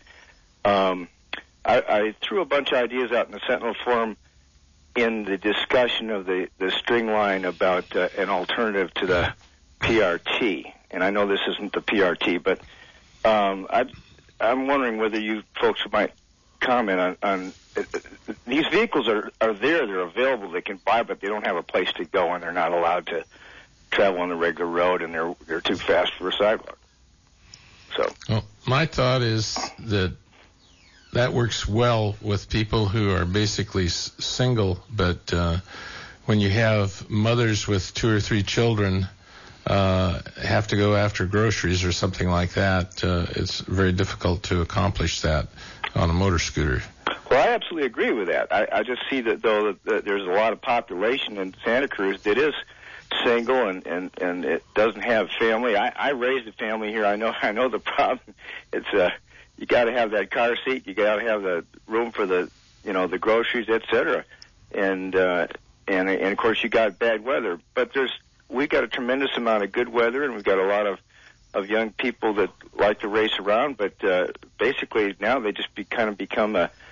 I threw a bunch of ideas out in the Sentinel Forum in the discussion of the string line about an alternative to the PRT. And I know this isn't the PRT, but I'm wondering whether you folks might comment on these vehicles are there, they're available, they can buy, but they don't have a place to go, and they're not allowed to travel on the regular road, and they're too fast for a sidewalk. So, well, my thought is that works well with people who are basically single, but when you have mothers with 2 or 3 children have to go after groceries or something like that, it's very difficult to accomplish that on a motor scooter. Well, I absolutely agree with that. I just see that, though, that there's a lot of population in Santa Cruz that is single and it doesn't have family. I raised a family here. I know the problem. It's you got to have that car seat. You got to have the room for the groceries, etc. And of course you got bad weather. But we got a tremendous amount of good weather, and we've got a lot of young people that like to race around. But basically now they just become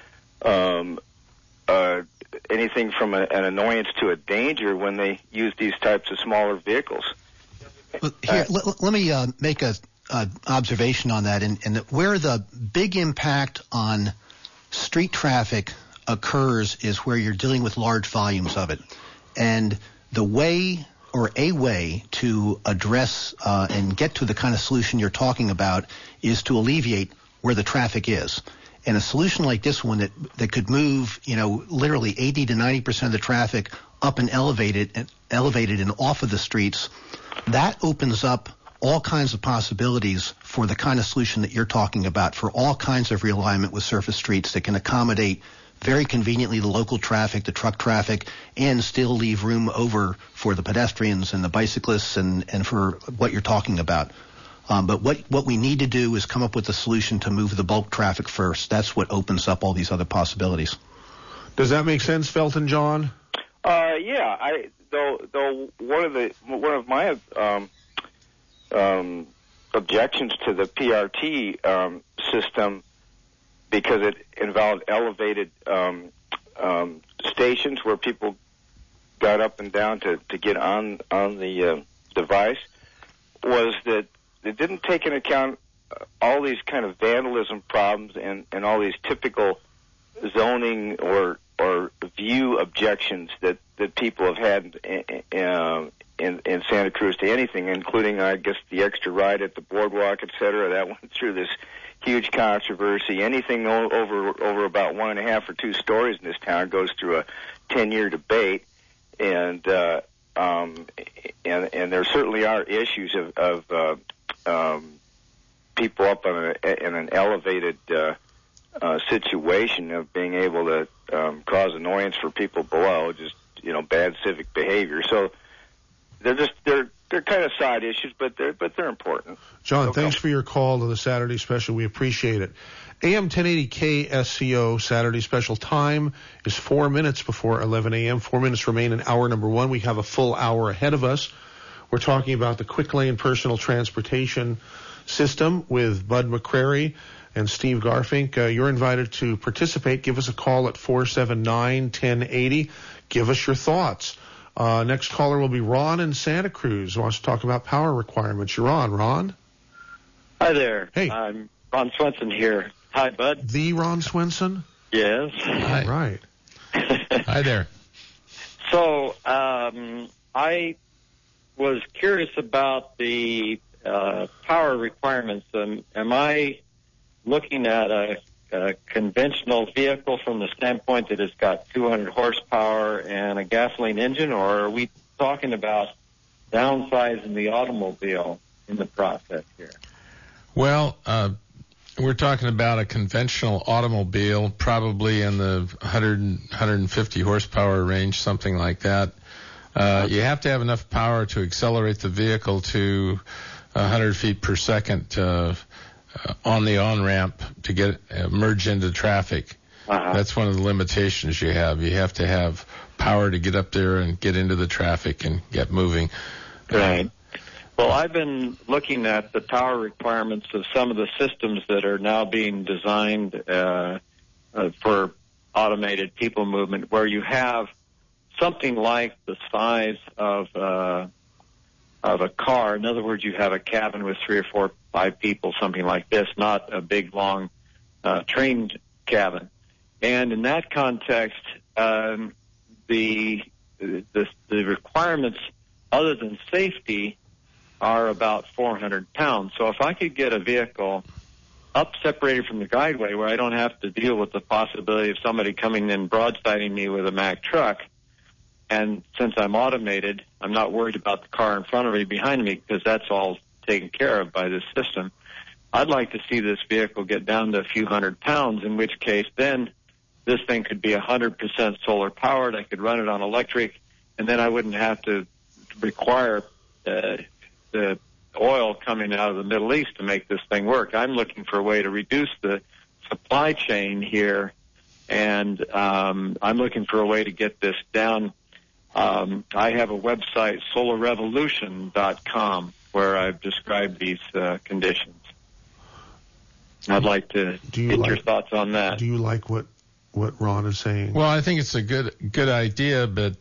anything from an annoyance to a danger when they use these types of smaller vehicles. Here, let me make a observation on that, and where the big impact on street traffic occurs is where you're dealing with large volumes of it. And the way, or a way, to address and get to the kind of solution you're talking about is to alleviate where the traffic is. And a solution like this one that could move, literally 80 to 90% of the traffic up and elevated and off of the streets, that opens up all kinds of possibilities for the kind of solution that you're talking about, for all kinds of realignment with surface streets that can accommodate very conveniently the local traffic, the truck traffic, and still leave room over for the pedestrians and the bicyclists and for what you're talking about. But what we need to do is come up with a solution to move the bulk traffic first. That's what opens up all these other possibilities. Does that make sense, Felton John? Yeah. Though one of my objections to the PRT system, because it involved elevated stations where people got up and down to get on the device, was that it didn't take into account all these kind of vandalism problems and all these typical zoning or view objections that people have had in Santa Cruz to anything, including, I guess, the extra ride at the boardwalk, et cetera. That went through this huge controversy. Anything over about 1.5 or 2 stories in this town goes through a 10-year debate, and there certainly are issues of people up in an elevated situation of being able to cause annoyance for people below, just bad civic behavior. So they're kind of side issues, but they're important. John, thanks for your call to the Saturday Special. We appreciate it. AM 1080 KSCO Saturday Special time is 4 minutes before 11 a.m. 4 minutes remain in hour number 1. We have a full hour ahead of us. We're talking about the Quick Lane Personal Transportation System with Bud McCrary and Steve Garfink. You're invited to participate. Give us a call at 479-1080. Give us your thoughts. Next caller will be Ron in Santa Cruz, who wants to talk about power requirements. You're on, Ron. Hi there. Hey. I'm Ron Swenson here. Hi, Bud. The Ron Swenson? Yes. Hi. Right. Hi there. So, I was curious about the power requirements. Am I looking at a conventional vehicle from the standpoint that it's got 200 horsepower and a gasoline engine, or are we talking about downsizing the automobile in the process here? Well, we're talking about a conventional automobile, probably in the 150 horsepower range, something like that. You have to have enough power to accelerate the vehicle to 100 feet per second on the on-ramp to get merge into traffic. That's one of the limitations you have. You have to have power to get up there and get into the traffic and get moving. Right. Well, I've been looking at the power requirements of some of the systems that are now being designed for automated people movement, where you have something like the size of a car. In other words, you have a cabin with 3 or 4, 5 people, something like this, not a big, long train cabin. And in that context, the requirements, other than safety, are about 400 pounds. So if I could get a vehicle up separated from the guideway where I don't have to deal with the possibility of somebody coming in broadsiding me with a Mack truck, and since I'm automated, I'm not worried about the car in front of me, behind me, because that's all taken care of by this system. I'd like to see this vehicle get down to a few hundred pounds, in which case then this thing could be 100% solar powered. I could run it on electric, and then I wouldn't have to require the oil coming out of the Middle East to make this thing work. I'm looking for a way to reduce the supply chain here, and I'm looking for a way to get this down. I have a website, solarrevolution.com, where I've described these conditions. I'd like to get your thoughts on that. Do you like what Ron is saying? Well, I think it's a good idea, but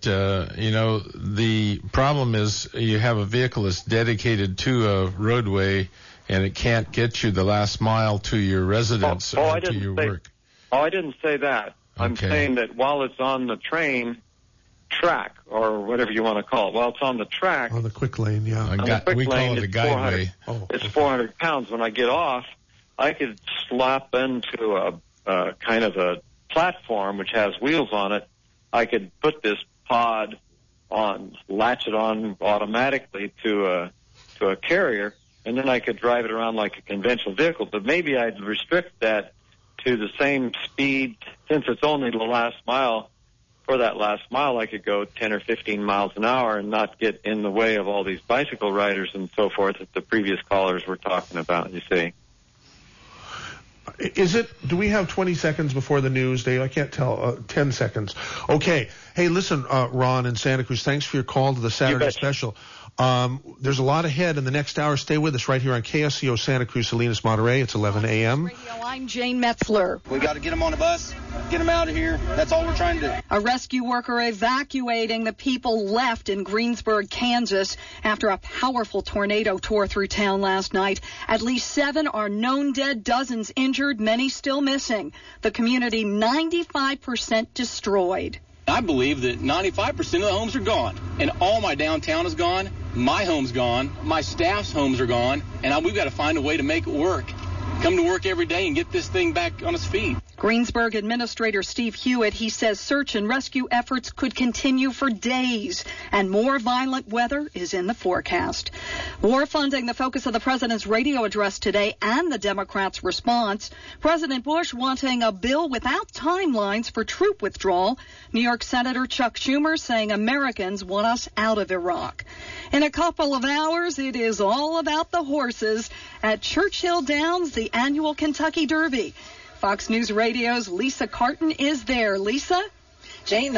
the problem is you have a vehicle that's dedicated to a roadway, and it can't get you the last mile to your residence or to your work. Oh, I didn't say that. I'm saying that while it's on the train track, or whatever you want to call it, while it's on the track, on the quick lane, yeah, we call it a guideway. It's 400 pounds. When I get off, I could slap into a kind of a platform which has wheels on it. I could put this pod on, latch it on automatically to a carrier, and then I could drive it around like a conventional vehicle. But maybe I'd restrict that to the same speed, since it's only the last mile. For that last mile, I could go 10 or 15 miles an hour and not get in the way of all these bicycle riders and so forth that the previous callers were talking about, you see. Do we have 20 seconds before the news, Dave? I can't tell. 10 seconds. Okay. Hey, listen, Ron in Santa Cruz, thanks for your call to the Saturday Special. There's a lot ahead in the next hour. Stay with us right here on KSCO Santa Cruz, Salinas, Monterey. It's 11 a.m. Radio, I'm Jane Metzler. We got to get them on the bus. get them out of here. That's all we're trying to do. A rescue worker evacuating the people left in Greensburg, Kansas, after a powerful tornado tore through town last night. At least 7 are known dead, dozens injured, many still missing. The community 95% destroyed. I believe that 95% of the homes are gone, and all my downtown is gone. My home's gone. My staff's homes are gone, and we've got to find a way to make it work. Come to work every day and get this thing back on its feet. Greensburg Administrator Steve Hewitt, he says search and rescue efforts could continue for days, and more violent weather is in the forecast. War funding, the focus of the president's radio address today, and the Democrats' response. President Bush wanting a bill without timelines for troop withdrawal. New York Senator Chuck Schumer saying Americans want us out of Iraq. In a couple of hours, it is all about the horses at Churchill Downs, the annual Kentucky Derby. Fox News Radio's Lisa Carton is there. Lisa? Jane, the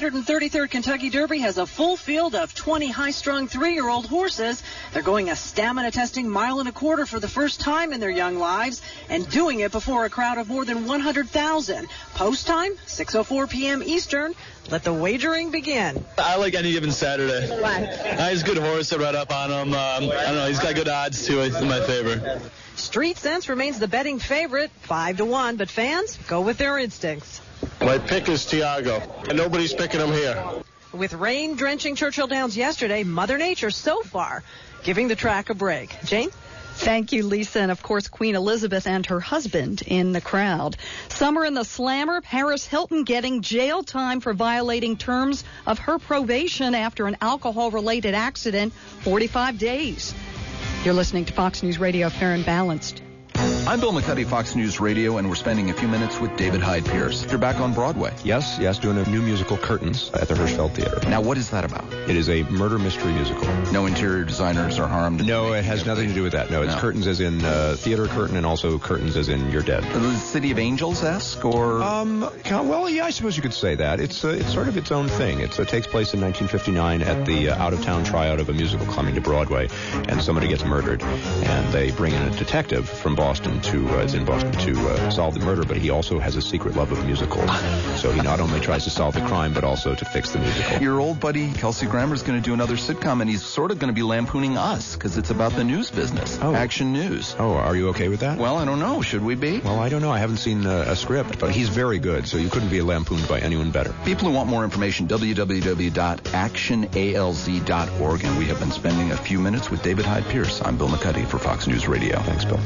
133rd Kentucky Derby has a full field of 20 high-strung 3-year-old horses. They're going a stamina-testing 1.25 miles for the first time in their young lives and doing it before a crowd of more than 100,000. Post time, 6:04 p.m. Eastern. Let the wagering begin. I like any given Saturday. Why? He's a good horse. I read up on him. I don't know. He's got good odds, too, in my favor. Street Sense remains the betting favorite, 5-1, but fans go with their instincts. My pick is Tiago, and nobody's picking him here. With rain drenching Churchill Downs yesterday, Mother Nature so far giving the track a break. Jane? Thank you, Lisa. And, of course, Queen Elizabeth and her husband in the crowd. Summer in the Slammer, Paris Hilton getting jail time for violating terms of her probation after an alcohol-related accident, 45 days. You're listening to Fox News Radio, Fair and Balanced. I'm Bill McCuddy, Fox News Radio, and we're spending a few minutes with David Hyde Pierce. You're back on Broadway. Yes, doing a new musical, Curtains, at the Hirschfeld Theater. Now, what is that about? It is a murder mystery musical. No interior designers are harmed? No, it has nothing to do with that. No, it's curtains as in theater curtain and also curtains as in you're dead. The City of Angels-esque, or? Well, yeah, I suppose you could say that. It's sort of its own thing. It takes place in 1959 at the out-of-town tryout of a musical coming to Broadway, and somebody gets murdered, and they bring in a detective from Boston to solve the murder, but he also has a secret love of musicals. So he not only tries to solve the crime, but also to fix the musical. Your old buddy Kelsey Grammer's going to do another sitcom, and he's sort of going to be lampooning us, because it's about the news business. Oh. Action news. Oh, are you okay with that? Well, I don't know. Should we be? Well, I don't know. I haven't seen a script, but he's very good, so you couldn't be lampooned by anyone better. People who want more information, www.actionalz.org, and we have been spending a few minutes with David Hyde Pierce. I'm Bill McCuddy for Fox News Radio. Thanks, Bill.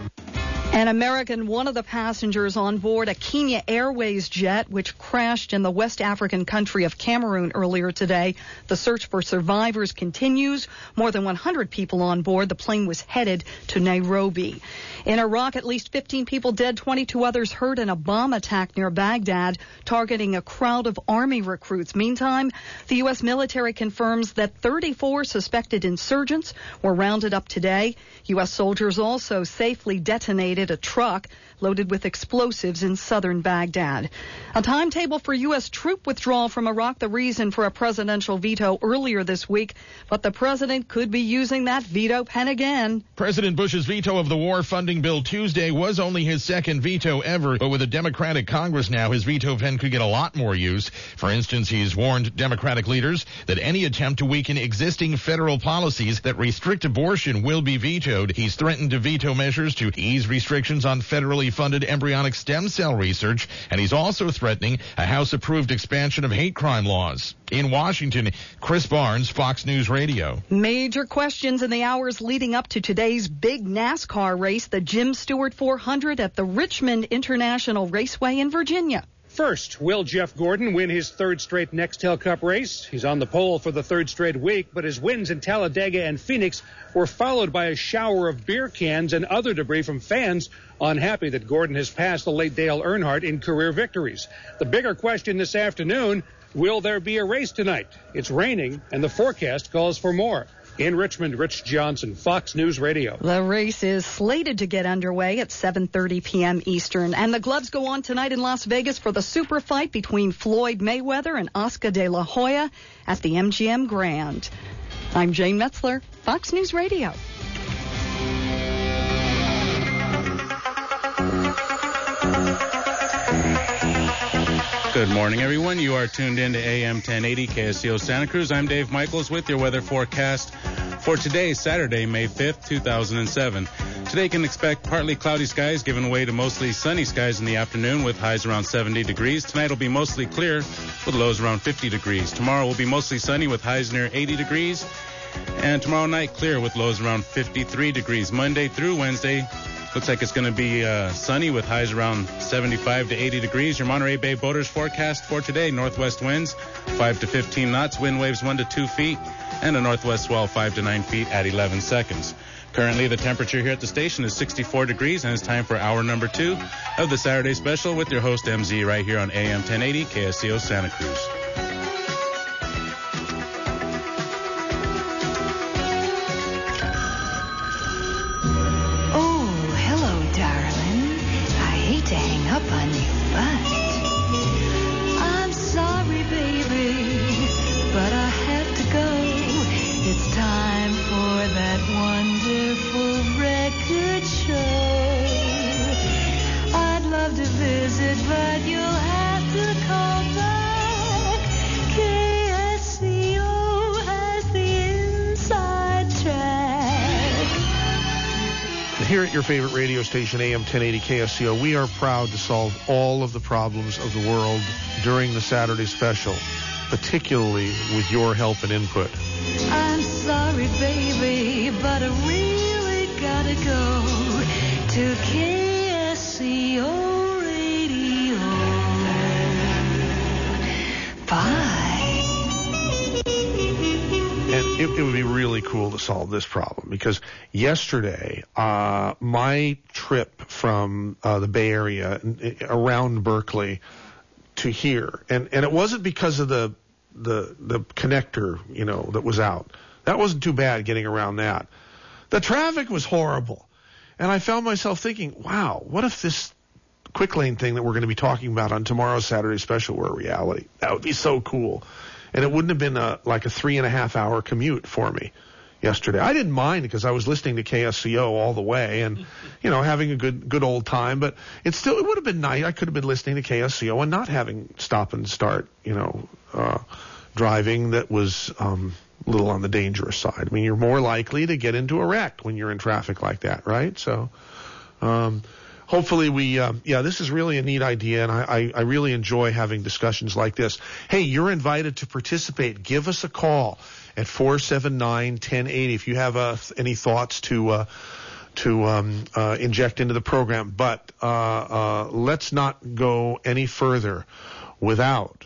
An American, one of the passengers on board a Kenya Airways jet, which crashed in the West African country of Cameroon earlier today. The search for survivors continues. More than 100 people on board. The plane was headed to Nairobi. In Iraq, at least 15 people dead, 22 others hurt in a bomb attack near Baghdad, targeting a crowd of army recruits. Meantime, the U.S. military confirms that 34 suspected insurgents were rounded up today. U.S. soldiers also safely detonated a truck loaded with explosives in southern Baghdad. A timetable for U.S. troop withdrawal from Iraq, the reason for a presidential veto earlier this week, but the president could be using that veto pen again. President Bush's veto of the war funding bill Tuesday was only his second veto ever, but with a Democratic Congress now, his veto pen could get a lot more use. For instance, he's warned Democratic leaders that any attempt to weaken existing federal policies that restrict abortion will be vetoed. He's threatened to veto measures to ease restrictions on federally funded embryonic stem cell research, and he's also threatening a House-approved expansion of hate crime laws. In Washington, Chris Barnes, Fox News Radio. Major questions in the hours leading up to today's big NASCAR race, the Jim Stewart 400 at the Richmond International Raceway in Virginia. First, will Jeff Gordon win his third straight Nextel Cup race? He's on the pole for the third straight week, but his wins in Talladega and Phoenix were followed by a shower of beer cans and other debris from fans unhappy that Gordon has passed the late Dale Earnhardt in career victories. The bigger question this afternoon, will there be a race tonight? It's raining, and the forecast calls for more. In Richmond, Rich Johnson, Fox News Radio. The race is slated to get underway at 7:30 p.m. Eastern. And the gloves go on tonight in Las Vegas for the super fight between Floyd Mayweather and Oscar de la Hoya at the MGM Grand. I'm Jane Metzler, Fox News Radio. Good morning, everyone. You are tuned in to AM 1080 KSCO Santa Cruz. I'm Dave Michaels with your weather forecast for today, Saturday, May 5th, 2007. Today you can expect partly cloudy skies giving way to mostly sunny skies in the afternoon with highs around 70 degrees. Tonight will be mostly clear with lows around 50 degrees. Tomorrow will be mostly sunny with highs near 80 degrees. And tomorrow night clear with lows around 53 degrees. Monday through Wednesday, looks like it's going to be sunny with highs around 75 to 80 degrees. Your Monterey Bay boaters forecast for today, northwest winds 5 to 15 knots, wind waves 1 to 2 feet, and a northwest swell 5 to 9 feet at 11 seconds. Currently, the temperature here at the station is 64 degrees, and it's time for hour number 2 of the Saturday Special with your host, MZ, right here on AM 1080 KSCO Santa Cruz. To hang up on you, but I'm sorry, baby, but I have to go. It's time for that wonderful record show. I'd love to visit, but you'll have to call back. KSCO has the inside track. Here at your favorite radio station, AM 1080 KSCO, we are proud to solve all of the problems of the world during the Saturday Special, particularly with your help and input. I'm sorry, baby, but I really gotta go to KSCO Radio. Bye. And it would be really cool to solve this problem because yesterday, my trip from the Bay Area around Berkeley to here, and it wasn't because of the connector, that was out. That wasn't too bad getting around that. The traffic was horrible. And I found myself thinking, wow, what if this quick lane thing that we're going to be talking about on tomorrow's Saturday Special were a reality? That would be so cool. And it wouldn't have been like a 3.5 hour commute for me yesterday. I didn't mind because I was listening to KSCO all the way and, having a good old time. But it would have been nice. I could have been listening to KSCO and not having stop and start, driving that was a little on the dangerous side. I mean, you're more likely to get into a wreck when you're in traffic like that, right? So, hopefully this is really a neat idea, and I really enjoy having discussions like this. Hey, you're invited to participate. Give us a call at 479-1080 if you have any thoughts to inject into the program. But let's not go any further without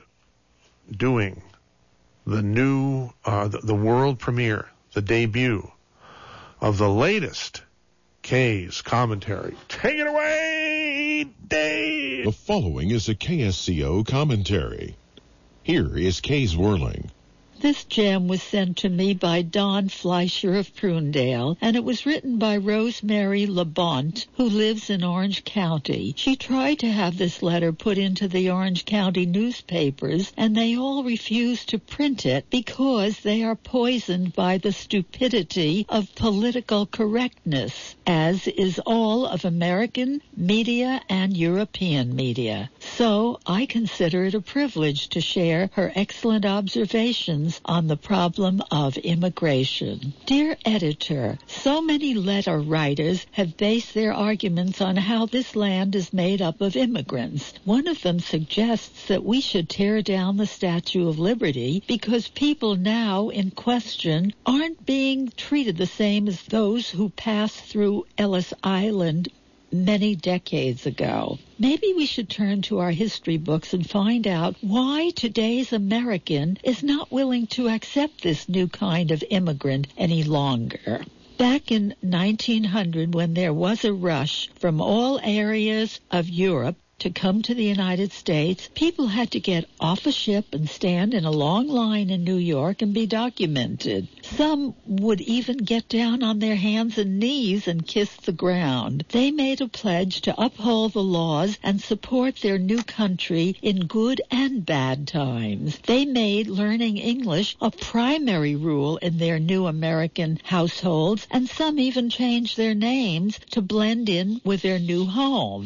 doing the new, the world premiere, the debut of the latest K's commentary. Take it away, Dave! The following is a KSCO commentary. Here is K's Whirling. This gem was sent to me by Don Fleischer of Prunedale, and it was written by Rosemary Labont, who lives in Orange County. She tried to have this letter put into the Orange County newspapers, and they all refused to print it because they are poisoned by the stupidity of political correctness, as is all of American media and European media. So I consider it a privilege to share her excellent observations on the problem of immigration. Dear editor, so many letter writers have based their arguments on how this land is made up of immigrants. One of them suggests that we should tear down the Statue of Liberty because people now in question aren't being treated the same as those who passed through Ellis Island many decades ago. Maybe we should turn to our history books and find out why today's American is not willing to accept this new kind of immigrant any longer. Back in 1900, when there was a rush from all areas of Europe to come to the United States, people had to get off a ship and stand in a long line in New York and be documented. Some would even get down on their hands and knees and kiss the ground. They made a pledge to uphold the laws and support their new country in good and bad times. They made learning English a primary rule in their new American households, and some even changed their names to blend in with their new home.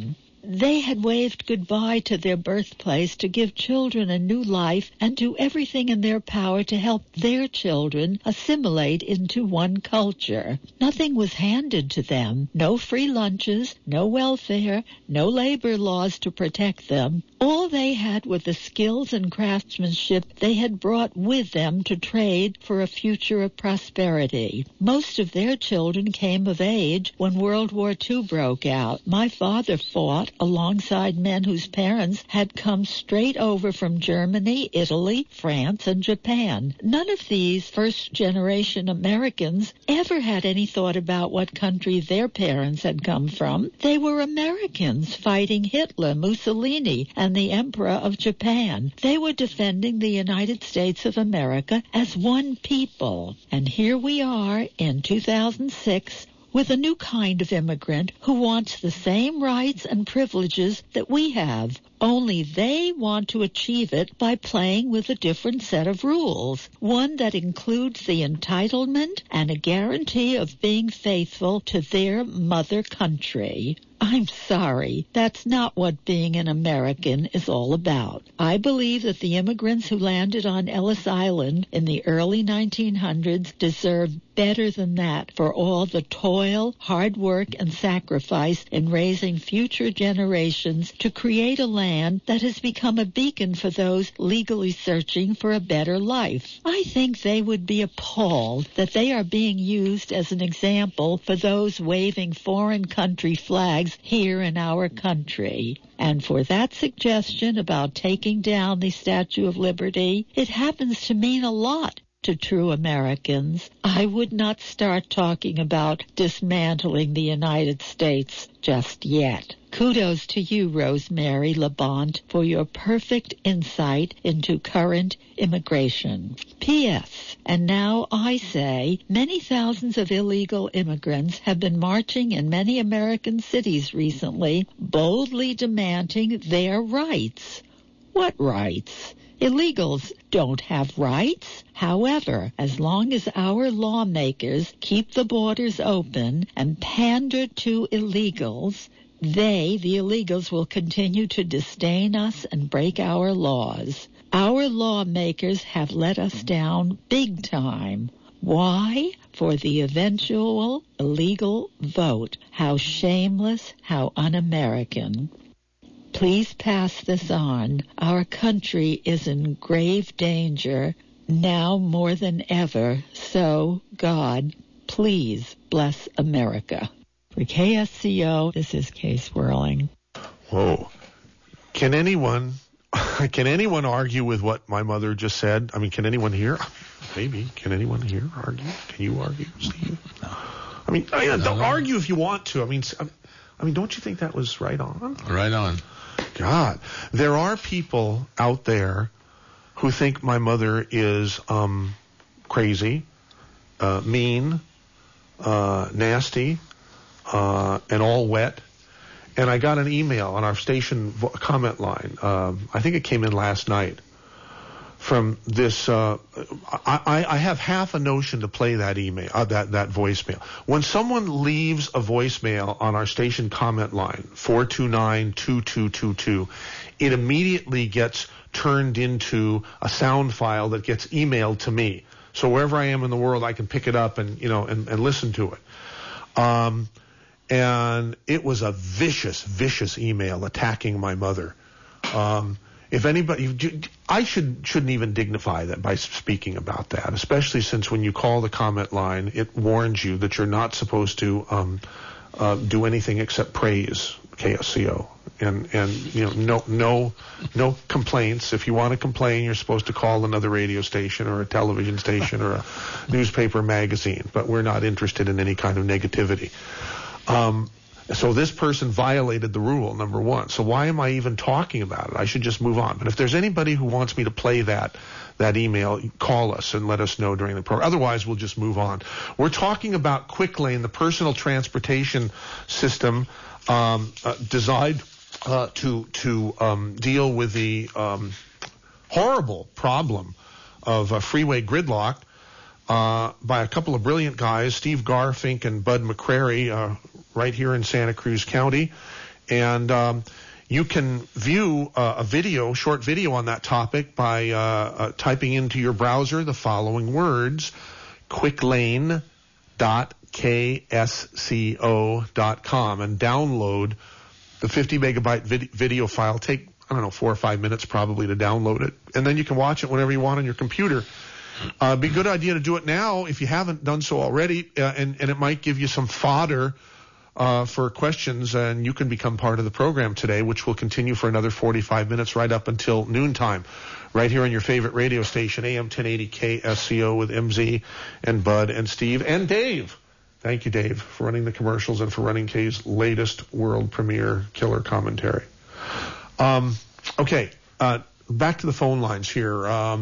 They had waved goodbye to their birthplace to give children a new life and do everything in their power to help their children assimilate into one culture. Nothing was handed to them. No free lunches, no welfare, no labor laws to protect them. All they had were the skills and craftsmanship they had brought with them to trade for a future of prosperity. Most of their children came of age when World War II broke out. My father fought alongside men whose parents had come straight over from Germany, Italy, France, and Japan. None of these first-generation Americans ever had any thought about what country their parents had come from. They were Americans fighting Hitler, Mussolini, and the Emperor of Japan. They were defending the United States of America as one people. And here we are in 2006 with a new kind of immigrant who wants the same rights and privileges that we have. Only they want to achieve it by playing with a different set of rules, one that includes the entitlement and a guarantee of being faithful to their mother country. I'm sorry, that's not what being an American is all about. I believe that the immigrants who landed on Ellis Island in the early 1900s deserve better than that for all the toil, hard work, and sacrifice in raising future generations to create a land that has become a beacon for those legally searching for a better life. I think they would be appalled that they are being used as an example for those waving foreign country flags here in our country. And for that suggestion about taking down the Statue of Liberty, it happens to mean a lot to true Americans. I would not start talking about dismantling the United States just yet. Kudos to you, Rosemary Labonte, for your perfect insight into current immigration. P.S. And now I say, many thousands of illegal immigrants have been marching in many American cities recently, boldly demanding their rights. What rights? Illegals don't have rights. However, as long as our lawmakers keep the borders open and pander to illegals, they, the illegals, will continue to disdain us and break our laws. Our lawmakers have let us down big time. Why? For the eventual illegal vote. How shameless, how un-American. Please pass this on. Our country is in grave danger now more than ever. So, God, please bless America. For KSCO, this is Kay Swirling. Whoa. Can anyone argue with what my mother just said? I mean, can anyone here? Maybe. Can anyone here argue? Can you argue, Steve? No. I mean, don't argue if you want to. I mean, don't you think that was right on? Right on. God, there are people out there who think my mother is crazy, mean, nasty, and all wet. And I got an email on our station comment line. I think it came in last night from this. I have half a notion to play that email, that voicemail. When someone leaves a voicemail on our station comment line, 429-2222, it immediately gets turned into a sound file that gets emailed to me. So wherever I am in the world, I can pick it up and listen to it. And it was a vicious email attacking my mother. If anybody, I shouldn't even dignify that by speaking about that, especially since when you call the comment line, it warns you that you're not supposed to do anything except praise KSCO. And no complaints. If you want to complain, you're supposed to call another radio station or a television station or a newspaper magazine. But we're not interested in any kind of negativity. So this person violated the rule, number one. So why am I even talking about it? I should just move on. But if there's anybody who wants me to play that email, call us and let us know during the program. Otherwise, we'll just move on. We're talking about Quick Lane, the personal transportation system designed to deal with the horrible problem of freeway gridlock by a couple of brilliant guys, Steve Garfink and Bud McCrary, right here in Santa Cruz County. And you can view a short video on that topic by typing into your browser the following words: quicklane.ksco.com, and download the 50 megabyte video file. Take, 4 or 5 minutes probably to download it, and then you can watch it whenever you want on your computer. Be a good idea to do it now if you haven't done so already, and it might give you some fodder for questions, and you can become part of the program today, which will continue for another 45 minutes right up until noontime, right here on your favorite radio station, AM 1080 KSCO, with MZ and Bud and Steve and Dave. Thank you, Dave, for running the commercials and for running K's latest world premiere killer commentary. Okay, back to the phone lines here.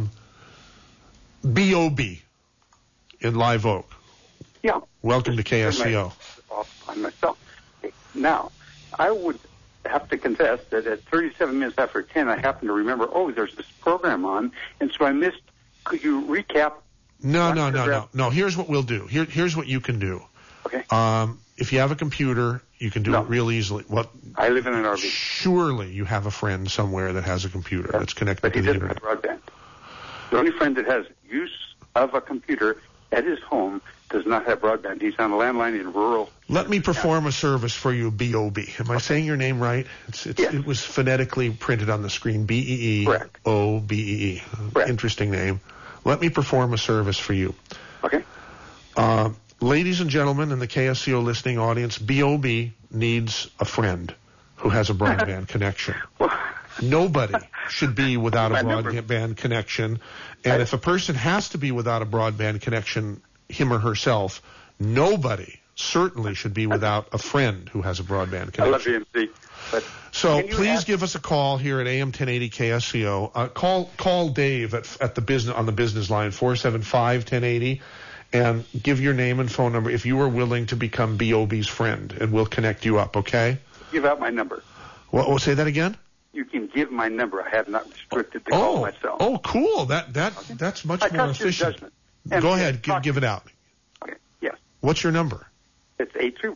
B.O.B. in Live Oak. Yeah. Welcome to KSCO. On myself. Now, I would have to confess that at 37 minutes after 10, I happened to remember, there's this program on, and so I missed. Could you recap? No. Here's what we'll do. Here's what you can do. Okay. If you have a computer, you can do it real easily. I live in an RV. Surely you have a friend somewhere that has a computer that's connected to the internet. But he doesn't have broadband. The only friend that has use of a computer at his home does not have broadband. He's on a landline in rural. Let me perform a service for you, B.O.B. Am I saying your name right? Yes. It was phonetically printed on the screen, B-E-E-O-B-E-E. Interesting name. Let me perform a service for you. Okay. Ladies and gentlemen in the KSCO listening audience, B.O.B. needs a friend who has a broadband connection. Nobody should be without a broadband connection. And if a person has to be without a broadband connection, him or herself, nobody certainly should be without a friend who has a broadband connection. I love you, MC. So please give us a call here at AM 1080 KSCO. Call Dave at the business on the business line 475-1080 and give your name and phone number if you are willing to become B.O.B.'s friend, and we'll connect you up. Okay? Give out my number. Well, say that again. You can give my number. I have not restricted the call myself. Oh, cool. That's much more efficient. Go ahead, give it out. Okay. Yes. What's your number? It's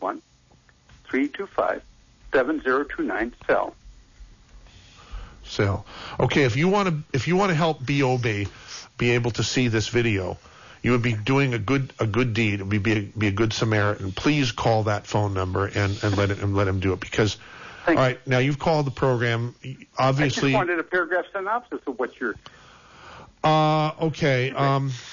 831-325-7029. Cell. Okay. If you want to help B.O.B. be able to see this video, you would be doing a good deed. It would be a good Samaritan. Please call that phone number and let him do it, because. All right, now you've called the program. Obviously, I just wanted a paragraph synopsis of what you're. Okay.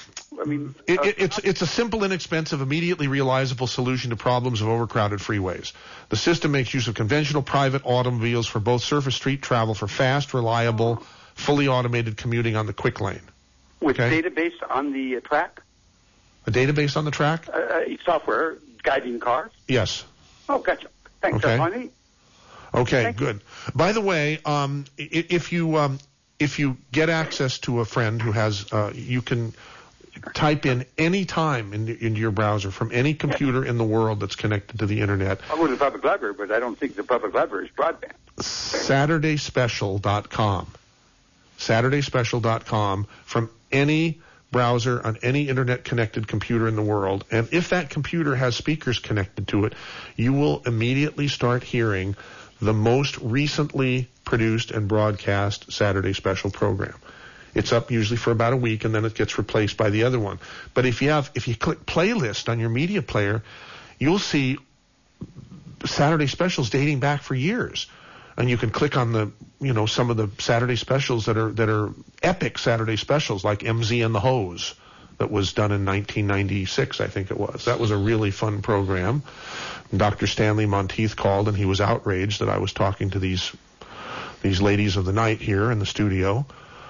It's a simple, inexpensive, immediately realizable solution to problems of overcrowded freeways. The system makes use of conventional private automobiles for both surface street travel for fast, reliable, fully automated commuting on the quick lane. With database on the track? A database on the track? Software guiding cars? Yes. Oh, gotcha. Thanks, okay. Money. Okay, good. By the way, if you get access to a friend who has, you can type in any time into your browser from any computer in the world that's connected to the internet. I go to the public library, but I don't think the public library is broadband. SaturdaySpecial.com. SaturdaySpecial.com from any browser on any internet-connected computer in the world. And if that computer has speakers connected to it, you will immediately start hearing the most recently produced and broadcast Saturday Special program. It's up usually for about a week, and then it gets replaced by the other one. But if you click playlist on your media player, you'll see Saturday Specials dating back for years. And you can click on some of the Saturday Specials that are epic Saturday Specials, like MZ and the Hose, that was done in 1996, I think it was. That was a really fun program. Dr. Stanley Monteith called, and he was outraged that I was talking to these ladies of the night here in the studio.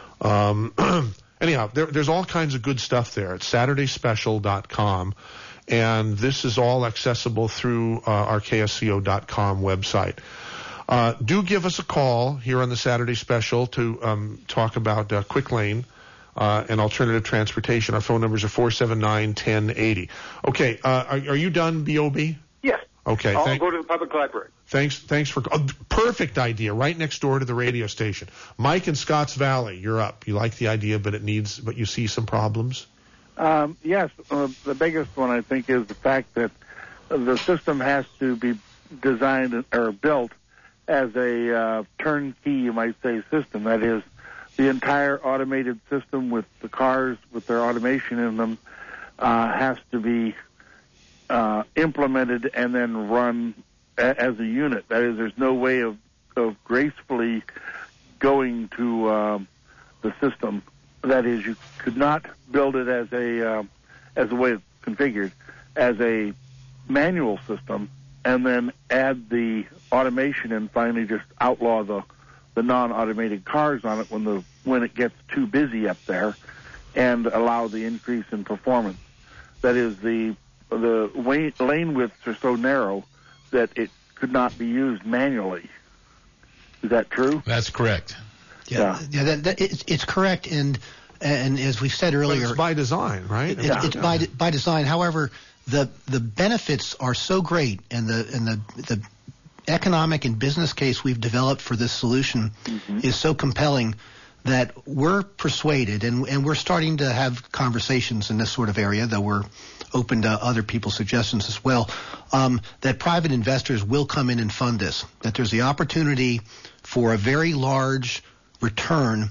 Anyhow, there's all kinds of good stuff there at SaturdaySpecial.com, and this is all accessible through our KSCO.com website. Do give us a call here on the Saturday Special to talk about Quick Lane and alternative transportation. Our phone numbers are 479-1080. Okay, are you done, B.O.B.? Yes. Okay. I'll go to the public library. Thanks for perfect idea. Right next door to the radio station. Mike in Scotts Valley, you're up. You like the idea, but you see some problems. Yes. The biggest one, I think, is the fact that the system has to be designed or built as a turnkey, you might say, system. That is, the entire automated system with the cars, with their automation in them, has to be implemented and then run as a unit. That is, there's no way of gracefully going to the system. That is, you could not build it as a way it's configured, as a manual system, and then add the automation and finally just outlaw the non-automated cars on it when it gets too busy up there, and allow the increase in performance. That is, the lane widths are so narrow that it could not be used manually. Is that true? That's correct. Yeah, it's correct, and as we said earlier, but it's by design, right? It's by design. However, the benefits are so great, and the economic and business case we've developed for this solution is so compelling that we're persuaded, and we're starting to have conversations in this sort of area, though we're open to other people's suggestions as well, that private investors will come in and fund this, that there's the opportunity for a very large return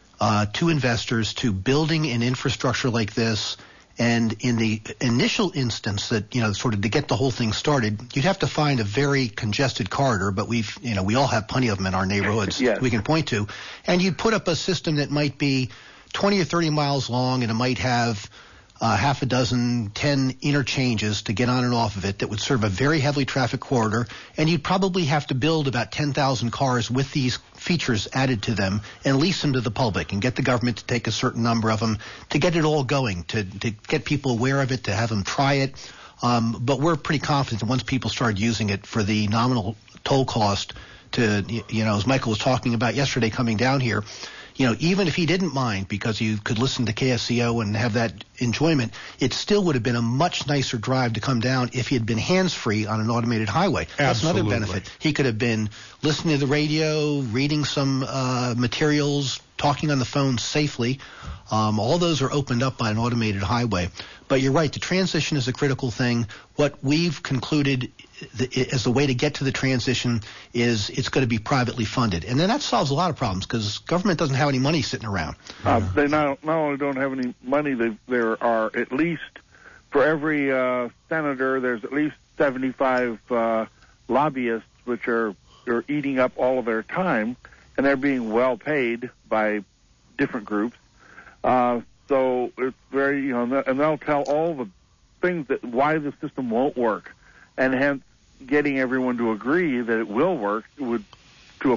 to investors to building an infrastructure like this. And in the initial instance that, sort of to get the whole thing started, you'd have to find a very congested corridor, but we all have plenty of them in our neighborhoods we can point to. And you'd put up a system that might be 20 or 30 miles long, and it might have half a dozen, 10 interchanges to get on and off of it that would serve a very heavily trafficked corridor. And you'd probably have to build about 10,000 cars with these features added to them and lease them to the public and get the government to take a certain number of them to get it all going, to get people aware of it, to have them try it. But we're pretty confident that once people start using it for the nominal toll cost to, as Michael was talking about yesterday coming down here, even if he didn't mind because you could listen to KSCO and have that enjoyment, it still would have been a much nicer drive to come down if he had been hands-free on an automated highway. That's another benefit. He could have been listening to the radio, reading some materials, talking on the phone safely. All those are opened up by an automated highway. But you're right, the transition is a critical thing. What we've concluded as the way to get to the transition is it's going to be privately funded. And then that solves a lot of problems because government doesn't have any money sitting around. They not only don't have any money, there are at least, for every senator, there's at least 75 lobbyists which are eating up all of their time, and they're being well paid by different groups. So it's very, and they'll tell all the things why the system won't work, and hence getting everyone to agree that it will work through the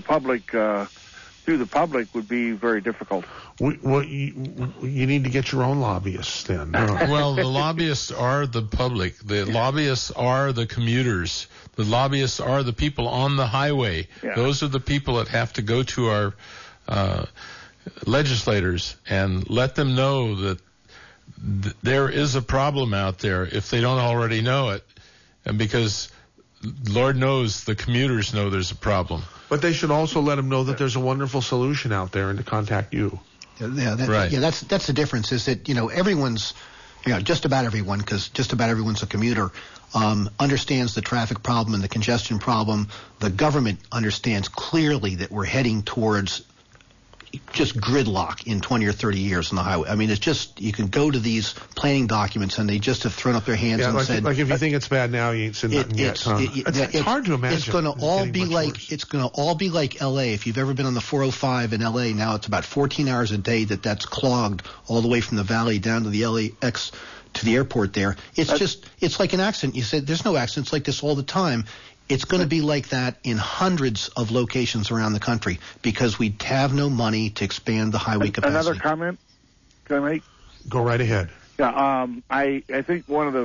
public would be very difficult. You need to get your own lobbyists then. Well, the lobbyists are the public. The lobbyists are the commuters. The lobbyists are the people on the highway. Yeah. Those are the people that have to go to our legislators and let them know that there is a problem out there if they don't already know it. And because Lord knows the commuters know there's a problem. But they should also let them know that there's a wonderful solution out there and to contact you. Right. Yeah, that's the difference is that, everyone's, just about everyone, because just about everyone's a commuter, understands the traffic problem and the congestion problem. The government understands clearly that we're heading towards just gridlock in 20 or 30 years on the highway. I mean, it's just, you can go to these planning documents and they just have thrown up their hands and said, like if you think it's bad now, you ain't seen nothing yet. It's hard to imagine. It's going to all be like LA. If you've ever been on the 405 in LA, now it's about 14 hours a day that's clogged all the way from the valley down to the LAX to the airport there. It's like an accident. You said there's no accidents like this all the time. It's going to be like that in hundreds of locations around the country because we have no money to expand the highway capacity. Another comment? Can I make? Go right ahead. Yeah, I think one of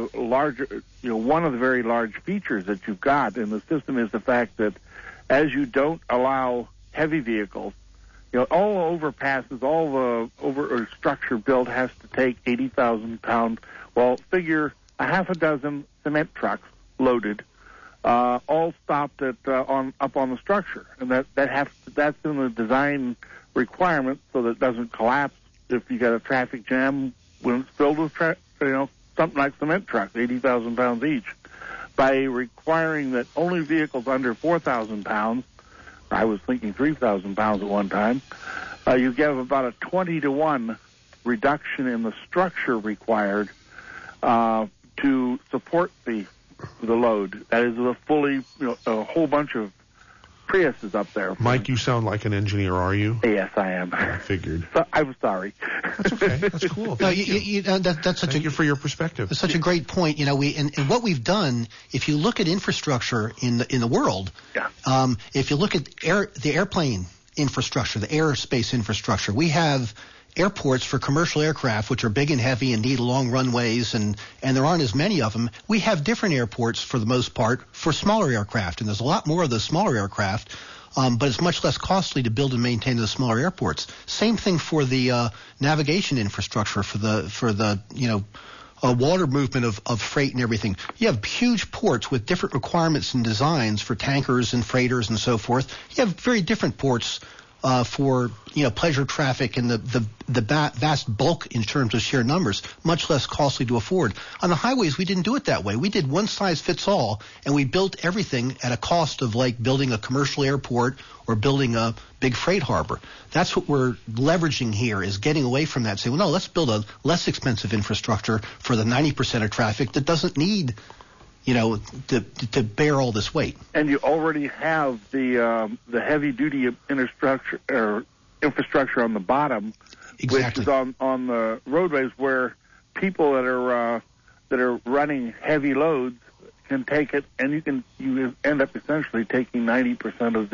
the very large features that you've got in the system is the fact that as you don't allow heavy vehicles, all overpasses, all the structure built has to take 80,000 pounds. Well, figure a half a dozen cement trucks loaded. All stopped up on the structure, and that's in the design requirement so that it doesn't collapse if you got a traffic jam when it's filled with something like cement trucks, 80,000 pounds each. By requiring that only vehicles under 4,000 pounds I was thinking 3,000 pounds at one time. You get about a 20-to-1 reduction in the structure required to support the load. That is a whole bunch of Priuses up there. Mike, you sound like an engineer, are you? Yes, I am. I figured. I'm sorry. That's okay. That's cool. No, that's such Thank you for your perspective. That's such a great point. And what we've done, if you look at infrastructure in the world, if you look at the airplane infrastructure, the airspace infrastructure, we have airports for commercial aircraft, which are big and heavy and need long runways, and there aren't as many of them. We have different airports, for the most part, for smaller aircraft, and there's a lot more of the smaller aircraft, but it's much less costly to build and maintain the smaller airports. Same thing for the navigation infrastructure, for the water movement of freight and everything. You have huge ports with different requirements and designs for tankers and freighters and so forth. You have very different ports for pleasure traffic and the vast bulk in terms of sheer numbers, much less costly to afford. On the highways, we didn't do it that way. We did one size fits all, and we built everything at a cost of like building a commercial airport or building a big freight harbor. That's what we're leveraging here, is getting away from that. Say, well, no, let's build a less expensive infrastructure for the 90% of traffic that doesn't need to bear all this weight. And you already have the heavy duty infrastructure on the bottom, exactly, which is on the roadways, where people that are running heavy loads can take it, and you end up essentially taking 90% of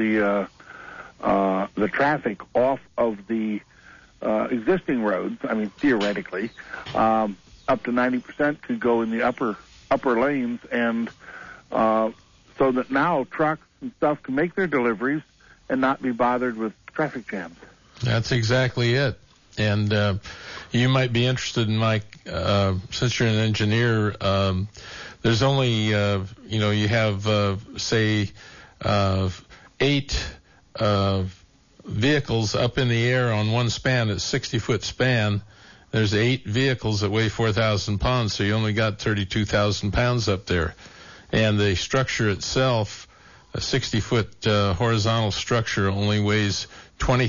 the traffic off of the existing roads. I mean, theoretically, up to 90% could go in the upper lanes, and so that now trucks and stuff can make their deliveries and not be bothered with traffic jams. That's exactly it. And you might be interested in, Mike, since you're an engineer, there's only, you have, say, 8 vehicles up in the air on one span, it's 60-foot span. There's 8 vehicles that weigh 4,000 pounds, so you only got 32,000 pounds up there. And the structure itself, a 60-foot horizontal structure, only weighs 20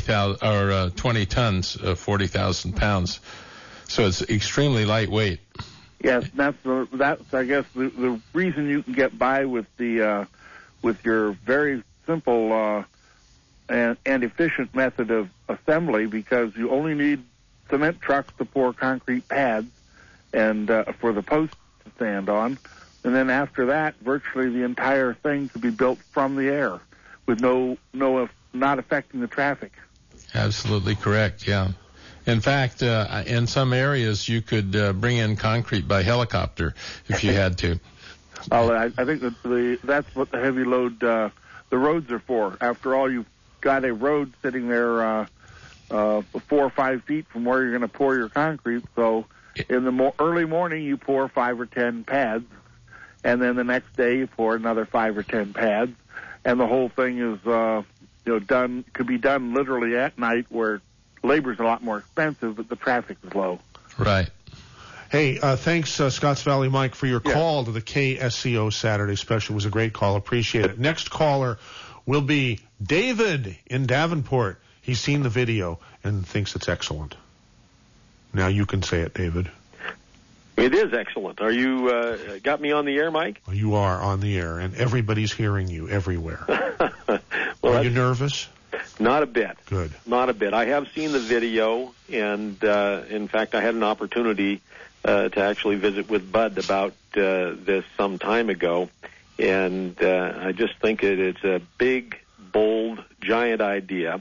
tons, 40,000 pounds. So it's extremely lightweight. Yes, that's I guess the reason you can get by with your very simple and efficient method of assembly, because you only need cement trucks to pour concrete pads and for the posts to stand on, and then after that, virtually the entire thing could be built from the air with not affecting the traffic. Absolutely correct. Yeah. In fact, in some areas, you could bring in concrete by helicopter if you had to. Well, I think that's what the heavy load, the roads are for. After all, you've got a road sitting there 4 or 5 feet from where you're going to pour your concrete. So in the early morning, you pour 5 or 10 pads, and then the next day you pour another 5 or 10 pads, and the whole thing is done. Could be done literally at night, where labor's a lot more expensive, but the traffic is low. Right. Hey, thanks, Scotts Valley Mike, for your call to the KSCO Saturday Special. It was a great call. Appreciate it. Next caller will be David in Davenport. He's seen the video and thinks it's excellent. Now you can say it, David. It is excellent. Are you got me on the air, Mike? Well, you are on the air, and everybody's hearing you everywhere. Are you nervous? Not a bit. Good. Not a bit. I have seen the video, and in fact, I had an opportunity to actually visit with Bud about this some time ago, and I just think it's a big, bold, giant idea,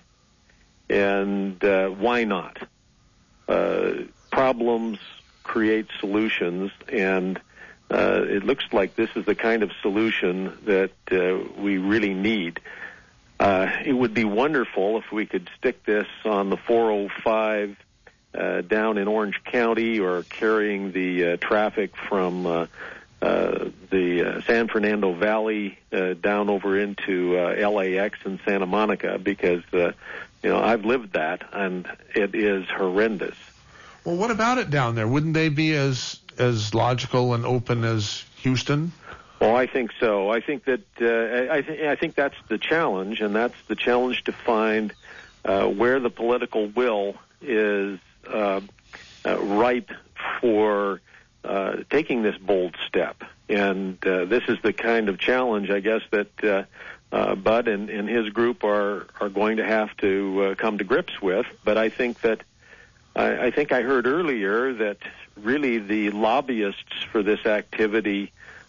and why not? Problems create solutions, and it looks like this is the kind of solution that we really need. It would be wonderful if we could stick this on the 405 down in Orange County, or carrying the traffic from the San Fernando Valley down over into LAX and Santa Monica, because I've lived that, and it is horrendous. Well, what about it down there? Wouldn't they be as logical and open as Houston? Well, I think so. I think that I think that's the challenge, and that's the challenge to find where the political will is ripe for taking this bold step. And this is the kind of challenge, I guess, that Bud and his group are going to have to come to grips with. But I think that I heard earlier that really the lobbyists for this activity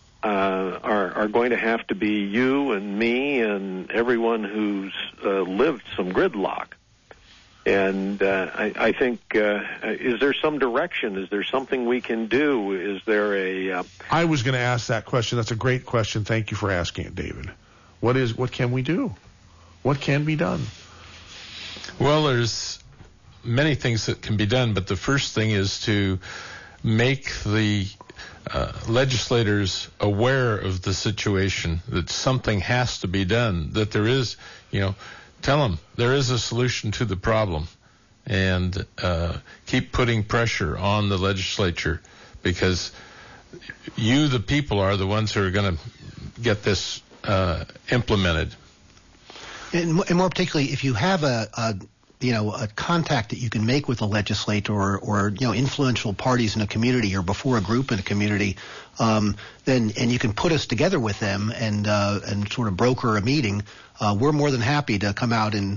are going to have to be you and me and everyone who's lived some gridlock. And I think, is there some direction? Is there something we can do? Is there a... I was going to ask that question. That's a great question. Thank you for asking it, David. What can we do? What can be done? Well, there's many things that can be done, but the first thing is to make the legislators aware of the situation, that something has to be done, that there is, tell them there is a solution to the problem, and keep putting pressure on the legislature, because you, the people, are the ones who are going to get this implemented. And more particularly, if you have a contact that you can make with a legislator or influential parties in a community or before a group in a community, then you can put us together with them and sort of broker a meeting. We're more than happy to come out and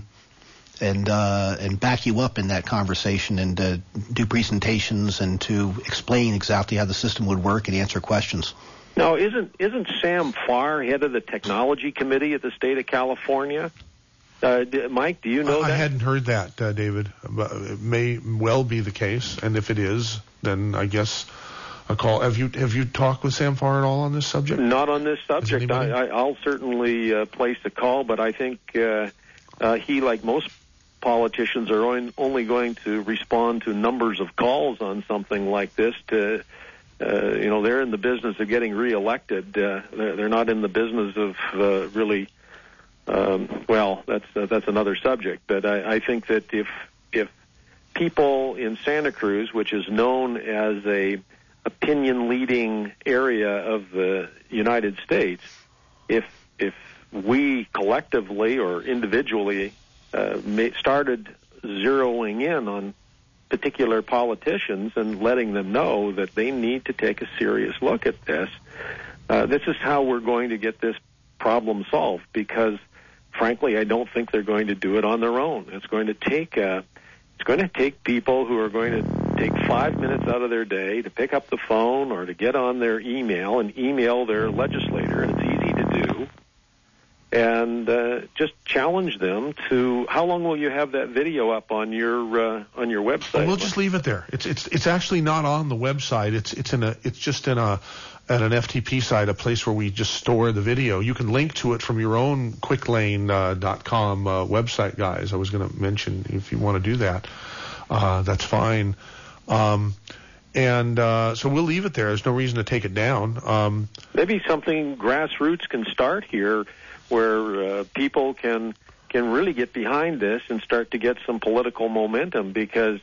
back you up in that conversation and do presentations and to explain exactly how the system would work and answer questions. Now, isn't Sam Farr head of the technology committee at the state of California? Mike, do you know that? I hadn't heard that, David. But it may well be the case, and if it is, then I guess a call. Have you talked with Sam Farr at all on this subject? Not on this subject. I'll certainly place a call, but I think he, like most politicians, are only going to respond to numbers of calls on something like this. They're in the business of getting reelected. They're not in the business of really. That's another subject. But I think that if people in Santa Cruz, which is known as a opinion-leading area of the United States, if we collectively or individually started zeroing in on particular politicians and letting them know that they need to take a serious look at this, this is how we're going to get this problem solved, because frankly, I don't think they're going to do it on their own. It's going to take people who are going to take 5 minutes out of their day to pick up the phone or to get on their email and email their legislator, and it's easy to do, and just challenge them to. How long will you have that video up on your website? Well, we'll just leave it there. It's actually not on the website. It's just in at an FTP site, a place where we just store the video. You can link to it from your own quicklane.com website, guys. I was going to mention if you want to do that, that's fine. So we'll leave it there. There's no reason to take it down. Maybe something grassroots can start here, where people can really get behind this and start to get some political momentum, because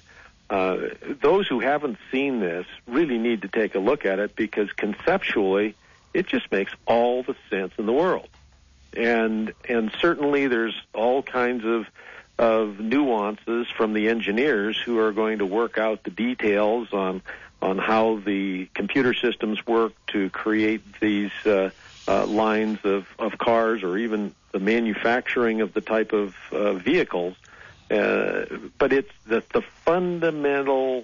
those who haven't seen this really need to take a look at it, because conceptually it just makes all the sense in the world. And certainly there's all kinds of nuances from the engineers who are going to work out the details on how the computer systems work to create these lines of cars, or even the manufacturing of the type of vehicles. But it's the fundamental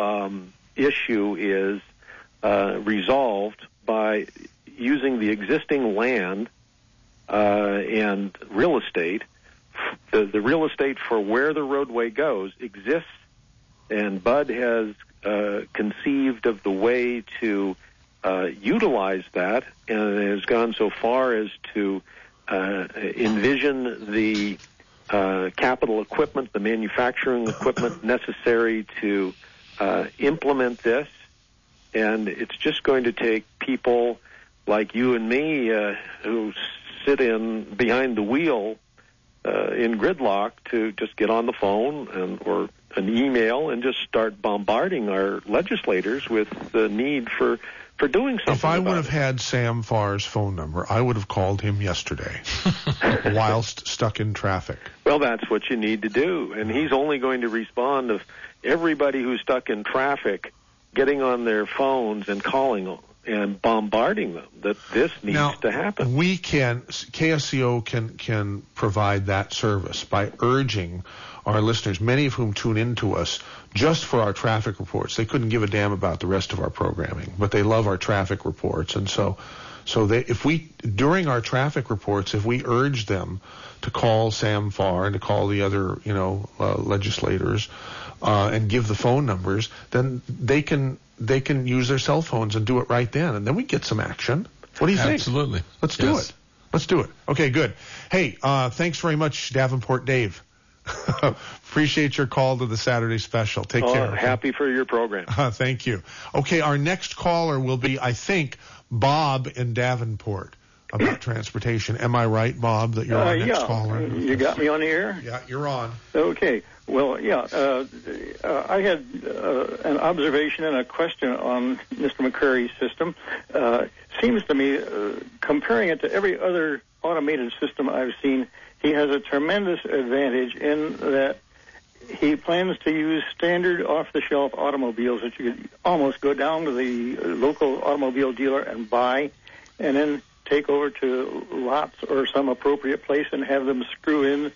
issue is resolved by using the existing land and real estate. The real estate for where the roadway goes exists, and Bud has conceived of the way to utilize that, and has gone so far as to envision the capital equipment, the manufacturing equipment necessary to implement this. And it's just going to take people like you and me who sit behind the wheel in gridlock to just get on the phone or an email and just start bombarding our legislators with the need for doing something. If I would have had Sam Farr's phone number, I would have called him yesterday whilst stuck in traffic. Well, that's what you need to do. And he's only going to respond if everybody who's stuck in traffic getting on their phones and calling and bombarding them that this needs to happen. KSCO can provide that service by urging our listeners, many of whom tune in to us just for our traffic reports. They couldn't give a damn about the rest of our programming, but they love our traffic reports. And so during our traffic reports, if we urge them to call Sam Farr and to call the other, legislators, and give the phone numbers, then they can use their cell phones and do it right then, and then we get some action. What do you think? Absolutely. Let's do it. Let's do it. Okay, good. Hey, thanks very much, Davenport Dave. Appreciate your call to the Saturday special. Take care. Happy for your program. Thank you. Okay, our next caller will be, I think, Bob in Davenport about transportation. Am I right, Bob, that you're our next caller? You got me on the air? Yeah, you're on. Okay. Well, I had an observation and a question on Mr. McCrary's system. Seems to me, comparing it to every other automated system I've seen, he has a tremendous advantage in that he plans to use standard off-the-shelf automobiles that you could almost go down to the local automobile dealer and buy, and then take over to lots or some appropriate place and have them screw in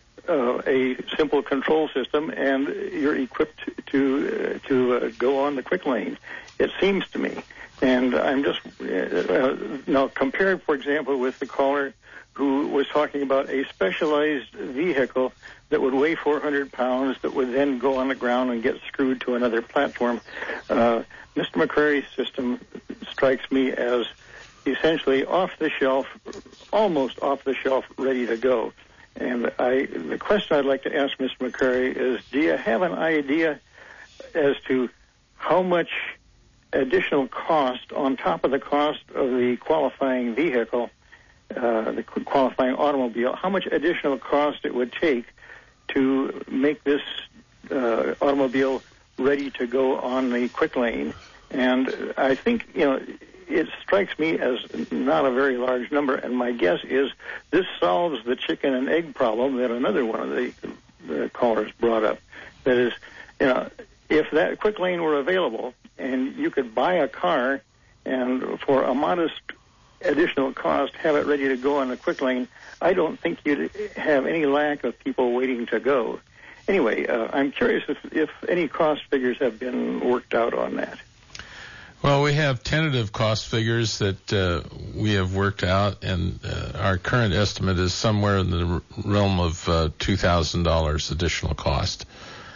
a simple control system, and you're equipped to go on the quick lane. It seems to me, and I'm just now compared, for example, with the caller who was talking about a specialized vehicle that would weigh 400 pounds that would then go on the ground and get screwed to another platform. Mr. McCrary's system strikes me as essentially off-the-shelf, almost off-the-shelf, ready to go. And the question I'd like to ask Mr. McCrary is, do you have an idea as to how much additional cost on top of the cost of the qualifying vehicle, the qualifying automobile, how much additional cost it would take to make this automobile ready to go on the quick lane? And I think, it strikes me as not a very large number, and my guess is this solves the chicken and egg problem that another one of the callers brought up. That is, if that quick lane were available and you could buy a car and for a modest additional cost have it ready to go on the quick lane, I don't think you'd have any lack of people waiting to go. Anyway, I'm curious if any cost figures have been worked out on that. Well, we have tentative cost figures that we have worked out, and our current estimate is somewhere in the realm of $2,000 additional cost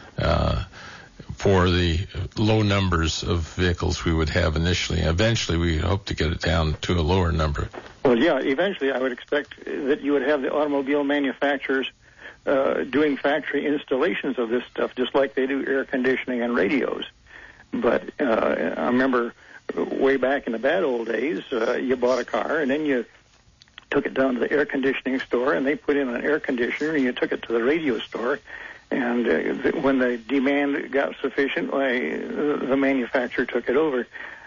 for the low numbers of vehicles we would have initially. Eventually, we hope to get it down to a lower number. Well, yeah, eventually I would expect that you would have the automobile manufacturers doing factory installations of this stuff, just like they do air conditioning and radios. But I remember way back in the bad old days, you bought a car and then you took it down to the air conditioning store and they put in an air conditioner, and you took it to the radio store. And when the demand got sufficient, the manufacturer took it over.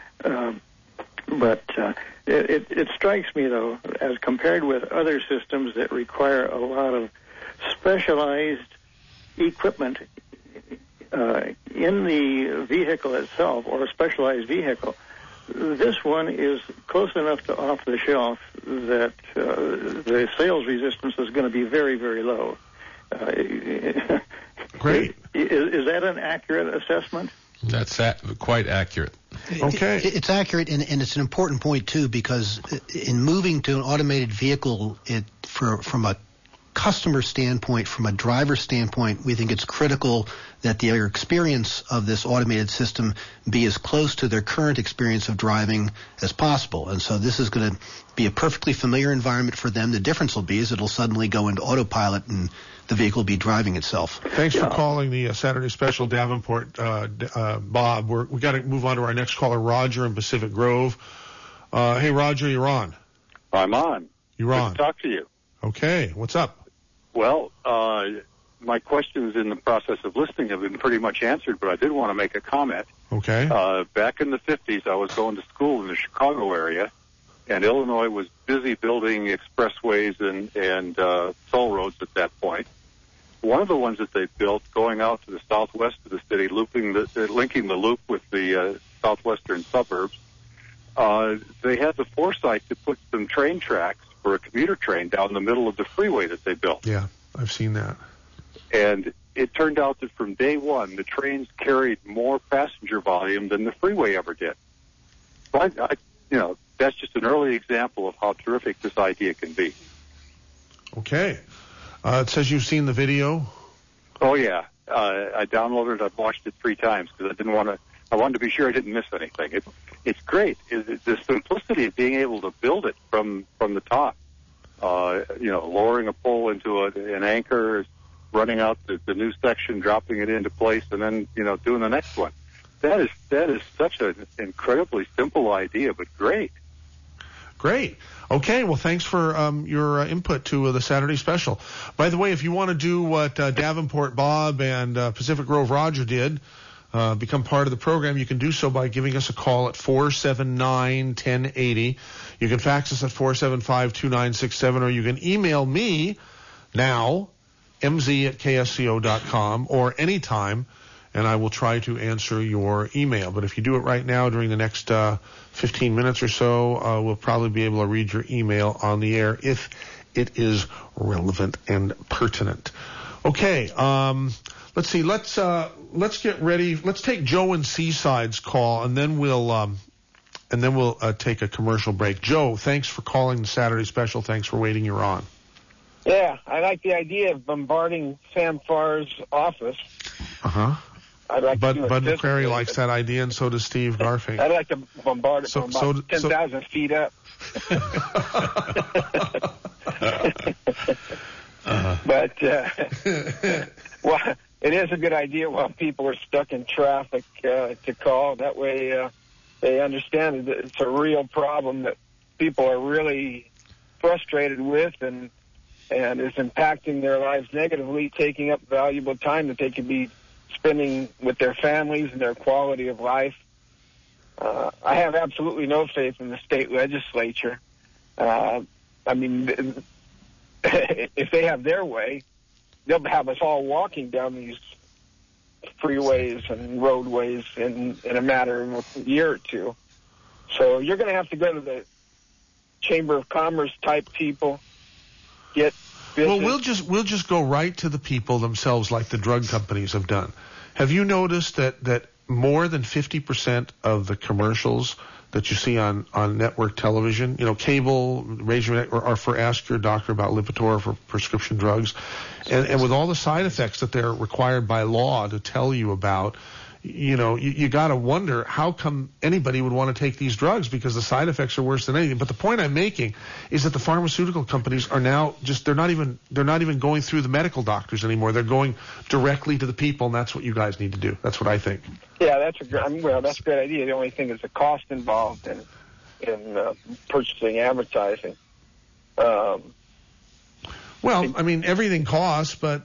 But it strikes me, though, as compared with other systems that require a lot of specialized equipment in the vehicle itself, or a specialized vehicle, this one is close enough to off-the-shelf that the sales resistance is going to be very, very low. Great. Is that an accurate assessment? That's quite accurate. Okay. It's accurate, and it's an important point, too, because in moving to an automated vehicle, from a customer standpoint, from a driver standpoint, we think it's critical that their experience of this automated system be as close to their current experience of driving as possible. And so this is going to be a perfectly familiar environment for them. The difference will be is it'll suddenly go into autopilot and the vehicle will be driving itself. Thanks for calling the Saturday Special, Davenport, Bob. We got to move on to our next caller, Roger in Pacific Grove. Hey, Roger, you're on. I'm on. You're on. Good to talk to you. Okay, what's up? Well, my questions in the process of listening have been pretty much answered, but I did want to make a comment. Okay. Back in the 50s, I was going to school in the Chicago area, and Illinois was busy building expressways and toll roads at that point. One of the ones that they built, going out to the southwest of the city, linking the loop with the southwestern suburbs, they had the foresight to put some train tracks for a commuter train down the middle of the freeway that they built. Yeah, I've seen that. And it turned out that from day one, the trains carried more passenger volume than the freeway ever did. So that's just an early example of how terrific this idea can be. Okay. It says you've seen the video. Oh yeah, I downloaded it. I've watched it 3 times because I wanted to be sure I didn't miss anything. It's great. The simplicity of being able to build it from the top. Lowering a pole into an anchor, running out the new section, dropping it into place, and then doing the next one. That is such an incredibly simple idea, but great. Great. Okay, well, thanks for your input to the Saturday special. By the way, if you want to do what Davenport Bob and Pacific Grove Roger did, become part of the program, you can do so by giving us a call at 479-1080. You can fax us at 475-2967, or you can email me now, mz@ksco.com, or anytime, and I will try to answer your email. But if you do it right now during the next 15 minutes or so, we'll probably be able to read your email on the air if it is relevant and pertinent. Okay, let's see. Let's get ready. Let's take Joe and Seaside's call, and then we'll take a commercial break. Joe, thanks for calling the Saturday special. Thanks for waiting. You're on. Yeah, I like the idea of bombarding Sam Farr's office. Uh-huh. I'd Bud McCrary likes that idea, and so does Steve Garfink. I'd like to bombard it from about 10,000 feet up. But, well, it is a good idea while people are stuck in traffic to call. That way they understand that it's a real problem that people are really frustrated with and is impacting their lives negatively, taking up valuable time that they could be spending with their families and their quality of life. I have absolutely no faith in the state legislature. I mean, if they have their way, they'll have us all walking down these freeways and roadways in a matter of a year or two. So you're going to have to go to the Chamber of Commerce type people, get business. Well, we'll just go right to the people themselves, like the drug companies have done. Have you noticed that more than 50% of the commercials that you see on network television, cable, radio, are for Ask Your Doctor About Lipitor for prescription drugs, and with all the side effects that they're required by law to tell you about, you got to wonder how come anybody would want to take these drugs, because the side effects are worse than anything. But the point I'm making is that the pharmaceutical companies are now they're not even going through the medical doctors anymore. They're going directly to the people, and that's what you guys need to do. That's what I think. Yeah, that's a great idea. The only thing is the cost involved in purchasing advertising. Well, I mean, everything costs, but,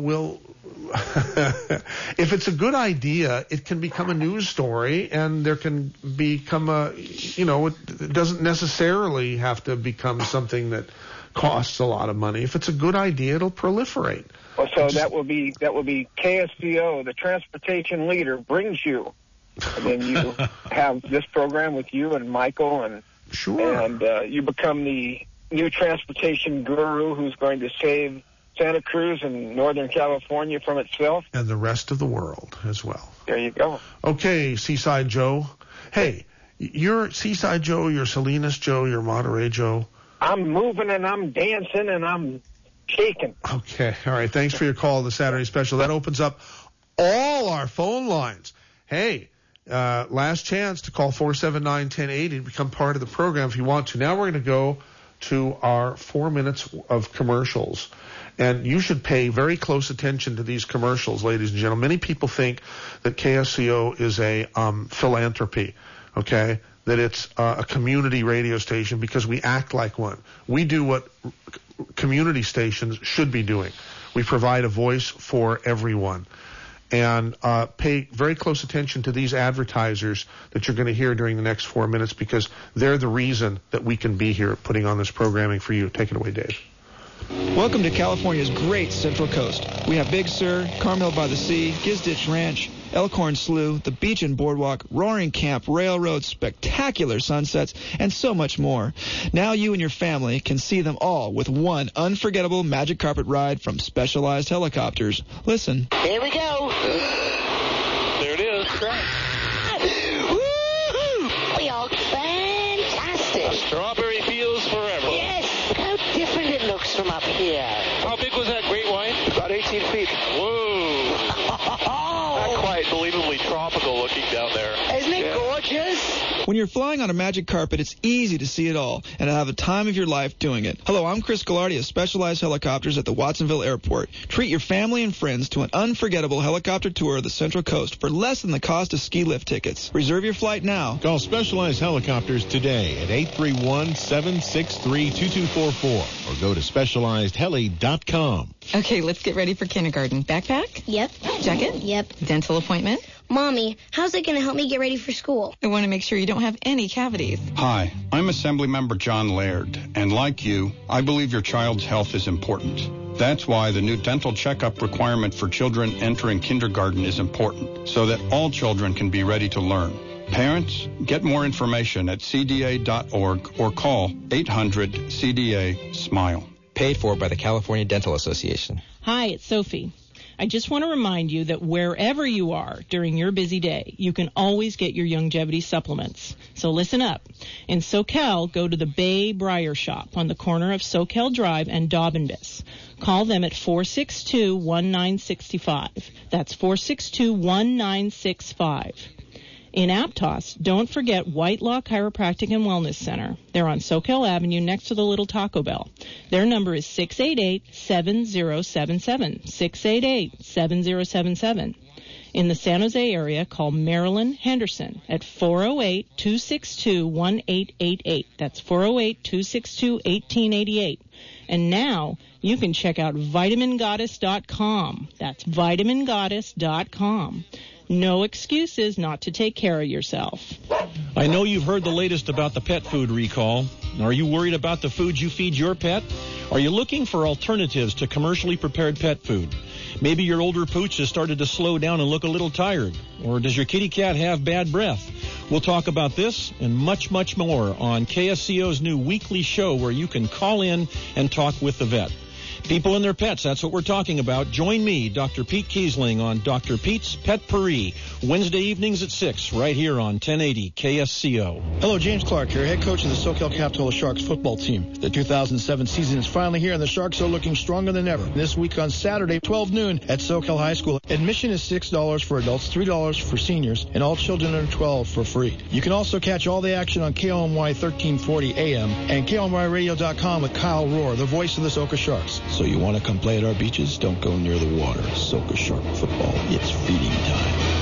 if it's a good idea, it can become a news story, and there can become it doesn't necessarily have to become something that costs a lot of money. If it's a good idea, it'll proliferate. Well, so that will be KSCO, the transportation leader, brings you. And then you have this program with you and Michael, and sure, and you become the new transportation guru who's going to save Santa Cruz and Northern California from itself. And the rest of the world as well. There you go. Okay, Seaside Joe. Hey, you're Seaside Joe, you're Salinas Joe, you're Monterey Joe. I'm moving and I'm dancing and I'm shaking. Okay, all right. Thanks for your call, the Saturday special. That opens up all our phone lines. Hey, last chance to call 479-1080 and become part of the program if you want to. Now we're going to go to our 4 minutes of commercials. And you should pay very close attention to these commercials, ladies and gentlemen. Many people think that KSCO is a philanthropy, okay, that it's a community radio station because we act like one. We do what community stations should be doing. We provide a voice for everyone. And pay very close attention to these advertisers that you're going to hear during the next 4 minutes, because they're the reason that we can be here putting on this programming for you. Take it away, Dave. Welcome to California's great Central Coast. We have Big Sur, Carmel by the Sea, Gizditch Ranch, Elkhorn Slough, the beach and boardwalk, Roaring Camp, railroads, spectacular sunsets, and so much more. Now you and your family can see them all with one unforgettable magic carpet ride from Specialized Helicopters. Listen. Here we go. There it is. Woo-hoo! We are fantastic. Strawberry fields forever. Yes. Look how different it looks from up here. How big was that great white? About 18 feet. Whoa. Not quite believably tropical looking down there. Isn't it gorgeous? When you're flying on a magic carpet, it's easy to see it all and to have the time of your life doing it. Hello, I'm Chris Gallardi of Specialized Helicopters at the Watsonville Airport. Treat your family and friends to an unforgettable helicopter tour of the Central Coast for less than the cost of ski lift tickets. Reserve your flight now. Call Specialized Helicopters today at 831-763-2244 or go to specializedheli.com. Okay, let's get ready for kindergarten. Backpack? Yep. Jacket? Yep. Dental appointment? Mommy, how's it going to help me get ready for school? I want to make sure you don't have any cavities. Hi, I'm Assemblymember John Laird, and like you, I believe your child's health is important. That's why the new dental checkup requirement for children entering kindergarten is important, so that all children can be ready to learn. Parents, get more information at cda.org or call 800-CDA-SMILE. Paid for by the California Dental Association. Hi, it's Sophie. I just want to remind you that wherever you are during your busy day, you can always get your Youngevity supplements. So listen up. In SoCal, go to the Bay Briar Shop on the corner of SoCal Drive and Dobbinbus. Call them at 462-1965. That's 462-1965. In Aptos, don't forget Whitelaw Chiropractic and Wellness Center. They're on Soquel Avenue next to the Little Taco Bell. Their number is 688-7077, 688-7077. In the San Jose area, call Marilyn Henderson at 408-262-1888. That's 408-262-1888. And now you can check out VitaminGoddess.com. That's VitaminGoddess.com. No excuses not to take care of yourself. I know you've heard the latest about the pet food recall. Are you worried about the food you feed your pet? Are you looking for alternatives to commercially prepared pet food? Maybe your older pooch has started to slow down and look a little tired. Or does your kitty cat have bad breath? We'll talk about this and much, much more on KSCO's new weekly show where you can call in and talk with the vet. People and their pets, that's what we're talking about. Join me, Dr. Pete Kiesling, on Dr. Pete's Pet Paris, Wednesday evenings at 6, right here on 1080 KSCO. Hello, James Clark here, head coach of the SoCal Capitola Sharks football team. The 2007 season is finally here, and the Sharks are looking stronger than ever. This week on Saturday, 12 noon at SoCal High School. Admission is $6 for adults, $3 for seniors, and all children under 12 for free. You can also catch all the action on KOMY 1340 AM and KOMYradio.com with Kyle Rohr, the voice of the Soca Sharks. So you want to come play at our beaches? Don't go near the water. Soca Shark football. It's feeding time.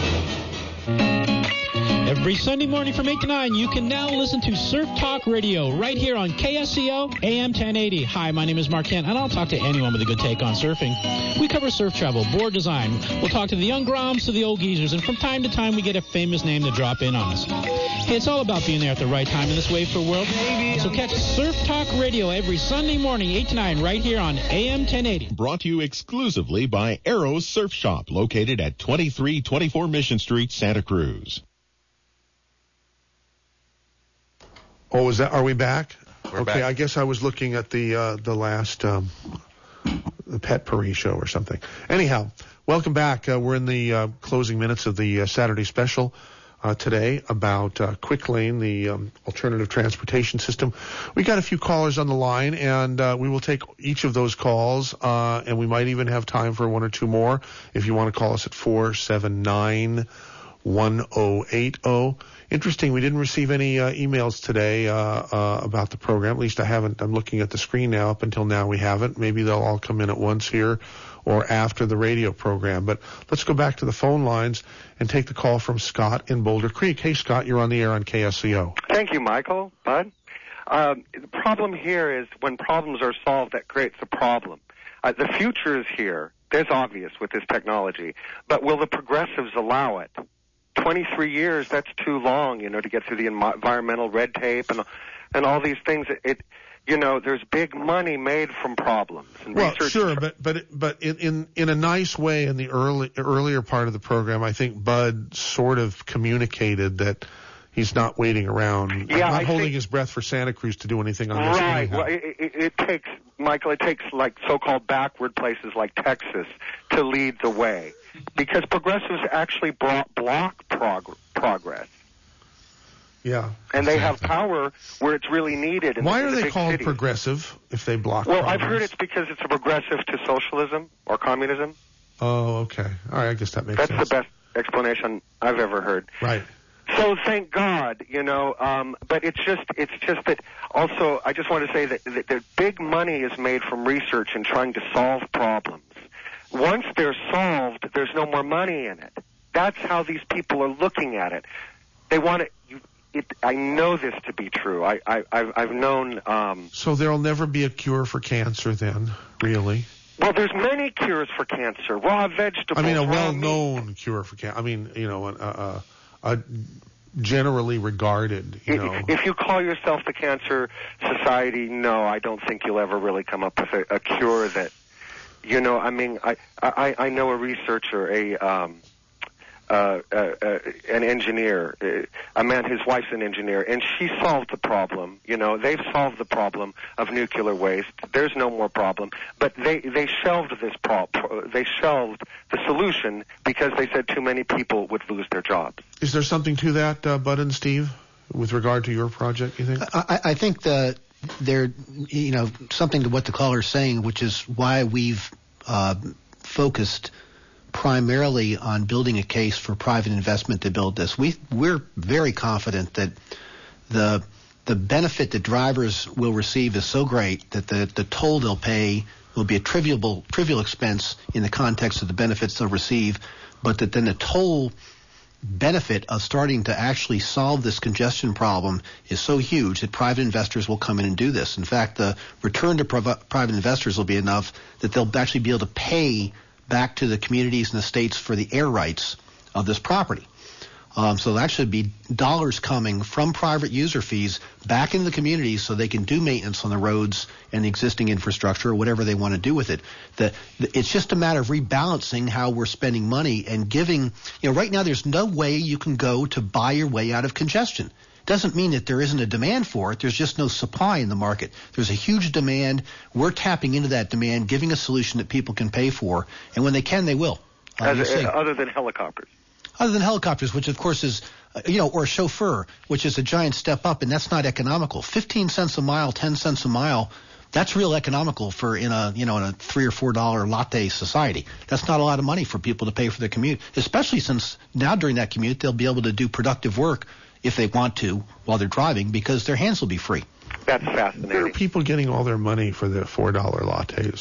Every Sunday morning from 8 to 9, you can now listen to Surf Talk Radio right here on KSCO AM 1080. Hi, my name is Mark Kent, and I'll talk to anyone with a good take on surfing. We cover surf travel, board design. We'll talk to the young groms to the old geezers, and from time to time, we get a famous name to drop in on us. Hey, it's all about being there at the right time in this wave for world. So catch Surf Talk Radio every Sunday morning, 8 to 9, right here on AM 1080. Brought to you exclusively by Arrows Surf Shop, located at 2324 Mission Street, Santa Cruz. Oh, is that? Are we back? We're okay, back. I guess I was looking at the last the Pet Paris show or something. Anyhow, welcome back. We're in the closing minutes of the Saturday special today about Quick Lane, the alternative transportation system. We got a few callers on the line, and we will take each of those calls, and we might even have time for one or two more if you want to call us at 479-1080. Interesting, we didn't receive any emails today about the program. At least I haven't. I'm looking at the screen now. Up until now, we haven't. Maybe they'll all come in at once here or after the radio program. But let's go back to the phone lines and take the call from Scott in Boulder Creek. Hey, Scott, you're on the air on KSCO. Thank you, Michael. Bud. The problem here is when problems are solved, that creates a problem. The future is here. There's obvious with this technology. But will the progressives allow it? 23 years, that's too long, to get through the environmental red tape and all these things. There's big money made from problems. And well, sure, but in a nice way in the earlier part of the program, I think Bud sort of communicated that he's not waiting around, not holding his breath for Santa Cruz to do anything on this. Right. Well, it takes, Michael, like so-called backward places like Texas to lead the way, because progressives actually block progress. Yeah. And they have power where it's really needed. Why are they called progressive if they block progress? I've heard it's because it's a progressive to socialism or communism. Oh, okay. All right, I guess that makes sense. That's the best explanation I've ever heard. Right. So thank God, but it's just that also I just want to say that big money is made from research and trying to solve problems. Once they're solved, there's no more money in it. That's how these people are looking at it. They want it. I know this to be true. I've known. So there'll never be a cure for cancer, then, really? Well, there's many cures for cancer. Raw vegetables. I mean, a well-known cure for cancer. I mean, a generally regarded. If you call yourself the Cancer Society, no, I don't think you'll ever really come up with a cure that. I mean, I know a researcher, an engineer, a man, his wife's an engineer, and she solved the problem. They've solved the problem of nuclear waste. There's no more problem, but they shelved this they shelved the solution because they said too many people would lose their jobs. Is there something to that, Bud and Steve, with regard to your project, you think? I think that there, something to what the caller's saying, which is why we've focused primarily on building a case for private investment to build this. We're very confident that the benefit that drivers will receive is so great that the toll they'll pay will be a trivial expense in the context of the benefits they'll receive, but that then the toll benefit of starting to actually solve this congestion problem is so huge that private investors will come in and do this. In fact, the return to private investors will be enough that they'll actually be able to pay back to the communities and the states for the air rights of this property. So there'll actually be dollars coming from private user fees back into the communities so they can do maintenance on the roads and the existing infrastructure or whatever they want to do with it. It's just a matter of rebalancing how we're spending money and giving. Right now there's no way you can go to buy your way out of congestion. Doesn't mean that there isn't a demand for it. There's just no supply in the market. There's a huge demand. We're tapping into that demand, giving a solution that people can pay for, and when they can, they will. Other than helicopters. Other than helicopters, which of course is, or a chauffeur, which is a giant step up, and that's not economical. 15 cents a mile, 10 cents a mile, that's real economical for in a $3 or $4 latte society. That's not a lot of money for people to pay for their commute, especially since now during that commute they'll be able to do productive work if they want to while they're driving because their hands will be free. That's fascinating. Where are people getting all their money for the $4 lattes?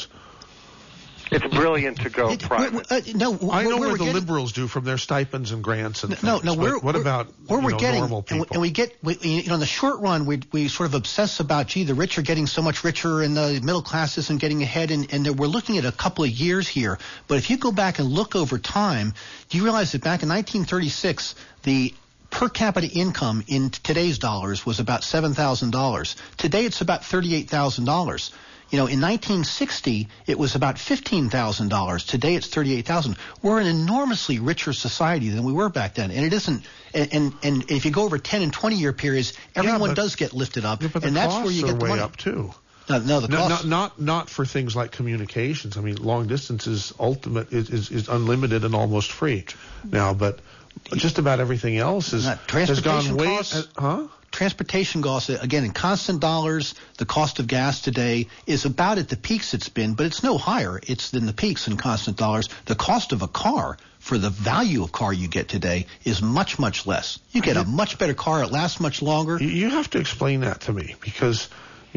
It's brilliant to go private. I know what the liberals do from their stipends and grants and things. What about normal people? And we get, in the short run, we sort of obsess about, the rich are getting so much richer and the middle class isn't getting ahead, and we're looking at a couple of years here. But if you go back and look over time, do you realize that back in 1936, the per capita income in today's dollars was about $7,000. Today it's about $38,000. In 1960, it was about $15,000. Today, it's $38,000. We're an enormously richer society than we were back then, and it isn't. And if you go over 10 and 20-year periods, everyone does get lifted up, and that's where you get the money. Way up too. No, the costs. Not for things like communications. I mean, long distance is unlimited and almost free now, but just about everything else has gone way. Transportation costs, again, in constant dollars, the cost of gas today is about at the peaks it's been, but it's no higher. It's than the peaks in constant dollars. The cost of a car for the value of car you get today is much, much less. You get a much better car. It lasts much longer. You have to explain that to me because,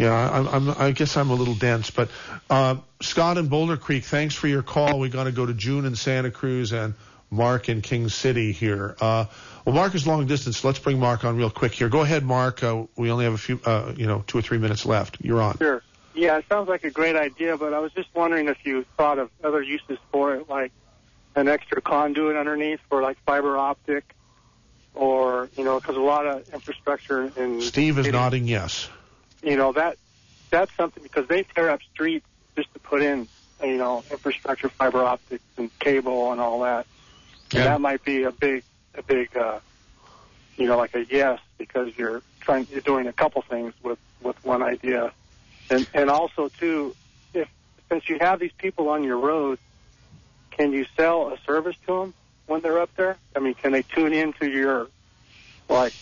I guess I'm a little dense. But Scott in Boulder Creek, thanks for your call. We got to go to June in Santa Cruz and Mark in King City here. Well, Mark is long distance. Let's bring Mark on real quick here. Go ahead, Mark. We only have a few, 2 or 3 minutes left. You're on. Sure. Yeah, it sounds like a great idea, but I was just wondering if you thought of other uses for it, like an extra conduit underneath for like fiber optic, or, you know, because a lot of infrastructure in Steve is nodding yes. You know, that's something, because they tear up streets just to put in, you know, infrastructure, fiber optics and cable and all that. And that might be a big, you know, like a yes, because you're doing a couple things with one idea. And also, too, since you have these people on your road, can you sell a service to them when they're up there? I mean, can they tune into your, like,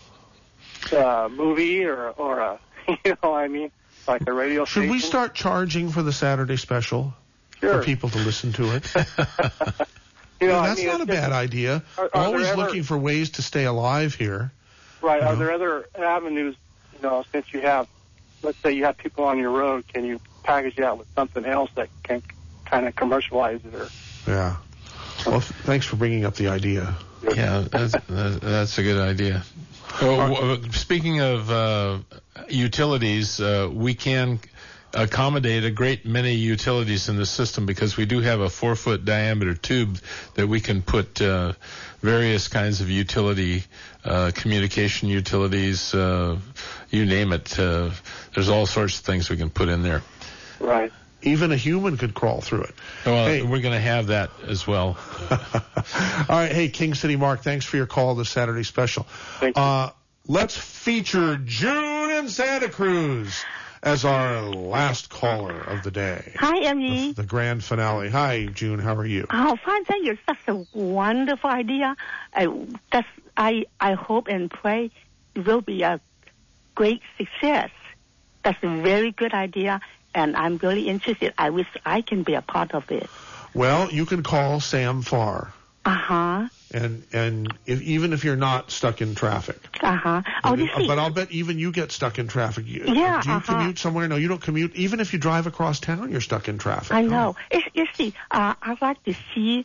movie or a, you know what I mean, like a radio station? Should we start charging for the Saturday special for people to listen to it? You know, that's not a bad idea. We're always looking for ways to stay alive here. Right. Are there other avenues, you know, since you have, let's say you have people on your road, can you package it out with something else that can kind of commercialize it? Or Yeah. Well, thanks for bringing up the idea. Yeah, that's a good idea. Speaking of utilities, we can accommodate a great many utilities in the system because we do have a 4-foot diameter tube that we can put various kinds of utility, communication utilities, you name it. There's all sorts of things we can put in there. Right. Even a human could crawl through it. Well, we're going to have that as well. All right. Hey, King City Mark, thanks for your call this Saturday special. Thank you. Let's feature June in Santa Cruz as our last caller of the day. Hi, Emmy. The grand finale. Hi, June. How are you? Oh, fine. Thank you. Such a wonderful idea. I hope and pray it will be a great success. That's a very good idea, and I'm really interested. I wish I can be a part of it. Well, you can call Sam Farr. Uh-huh. And even if you're not stuck in traffic. Uh-huh. Oh, you see. But I'll bet even you get stuck in traffic. Yeah. Do you commute somewhere? No, you don't commute. Even if you drive across town, you're stuck in traffic. I know. You see, I like to see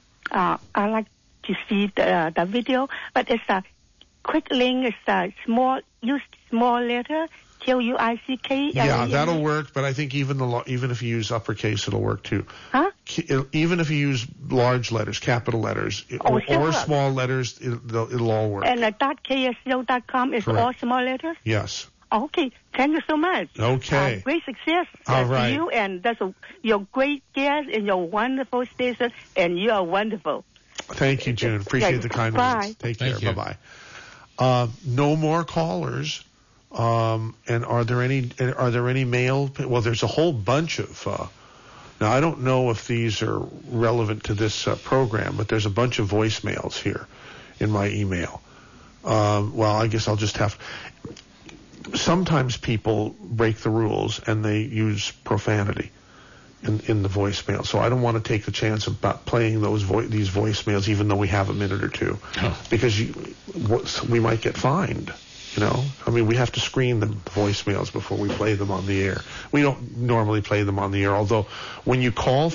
the video, but it's a quick link. It's a use small letter. Quick. Yeah, that'll work, but I think even if you use uppercase, it'll work too. Huh? Even if you use large letters, capital letters, or small letters, it'll all work. And .ksco.com is Correct. all small letters? Yes. Okay, thank you so much. Okay. Great success all right. to you, and you're great guest in your wonderful station, and you are wonderful. Thank you, June. Appreciate the kind words. Take care. Bye-bye. No more callers. And are there any mail? Well, there's a whole bunch of. Now I don't know if these are relevant to this program, but there's a bunch of voicemails here in my email. Well, I guess I'll just have. Sometimes people break the rules and they use profanity in the voicemail, so I don't want to take the chance about playing these voicemails, even though we have a minute or two, because we might get fined. You know, I mean, we have to screen the voicemails before we play them on the air. We don't normally play them on the air, although when you call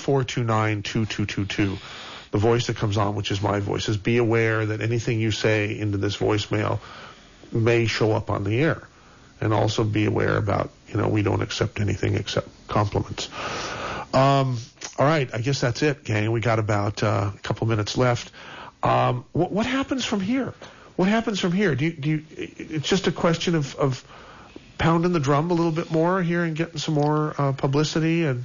429-2222, the voice that comes on, which is my voice, is be aware that anything you say into this voicemail may show up on the air. And also be aware about, we don't accept anything except compliments. All right, I guess that's it, gang. We got about a couple minutes left. What happens from here? What happens from here? Do you? It's just a question of pounding the drum a little bit more here and getting some more publicity and.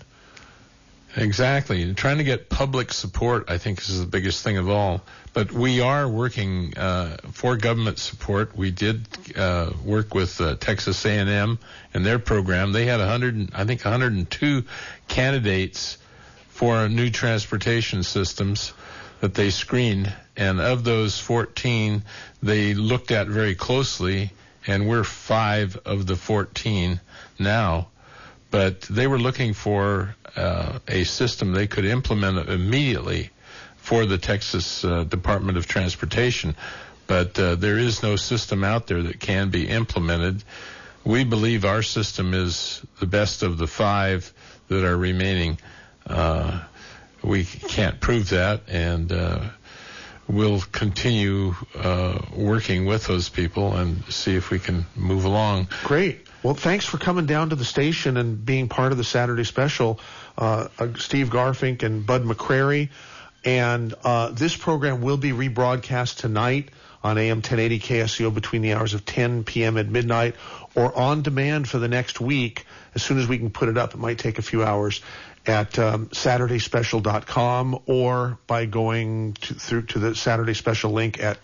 Exactly. Trying to get public support, I think, is the biggest thing of all. But we are working for government support. We did work with Texas A&M and their program. They had 102 candidates for new transportation systems that they screened, and of those 14, they looked at very closely, and we're 5 of the 14 now. But they were looking for a system they could implement immediately for the Texas Department of Transportation. But there is no system out there that can be implemented. We believe our system is the best of the 5 that are remaining. We can't prove that, and we'll continue working with those people and see if we can move along. Great. Well, thanks for coming down to the station and being part of the Saturday special, Steve Garfink and Bud McCrary. And this program will be rebroadcast tonight on AM 1080 KSCO between the hours of 10 p.m. and midnight, or on demand for the next week as soon as we can put it up. It might take a few hours at SaturdaySpecial.com, or by going through to the Saturday Special link at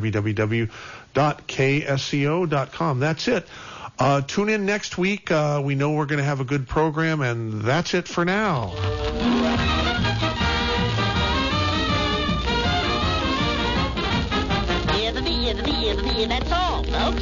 www.ksco.com. That's it. Tune in next week. We know we're going to have a good program, and that's it for now. That's all, folks.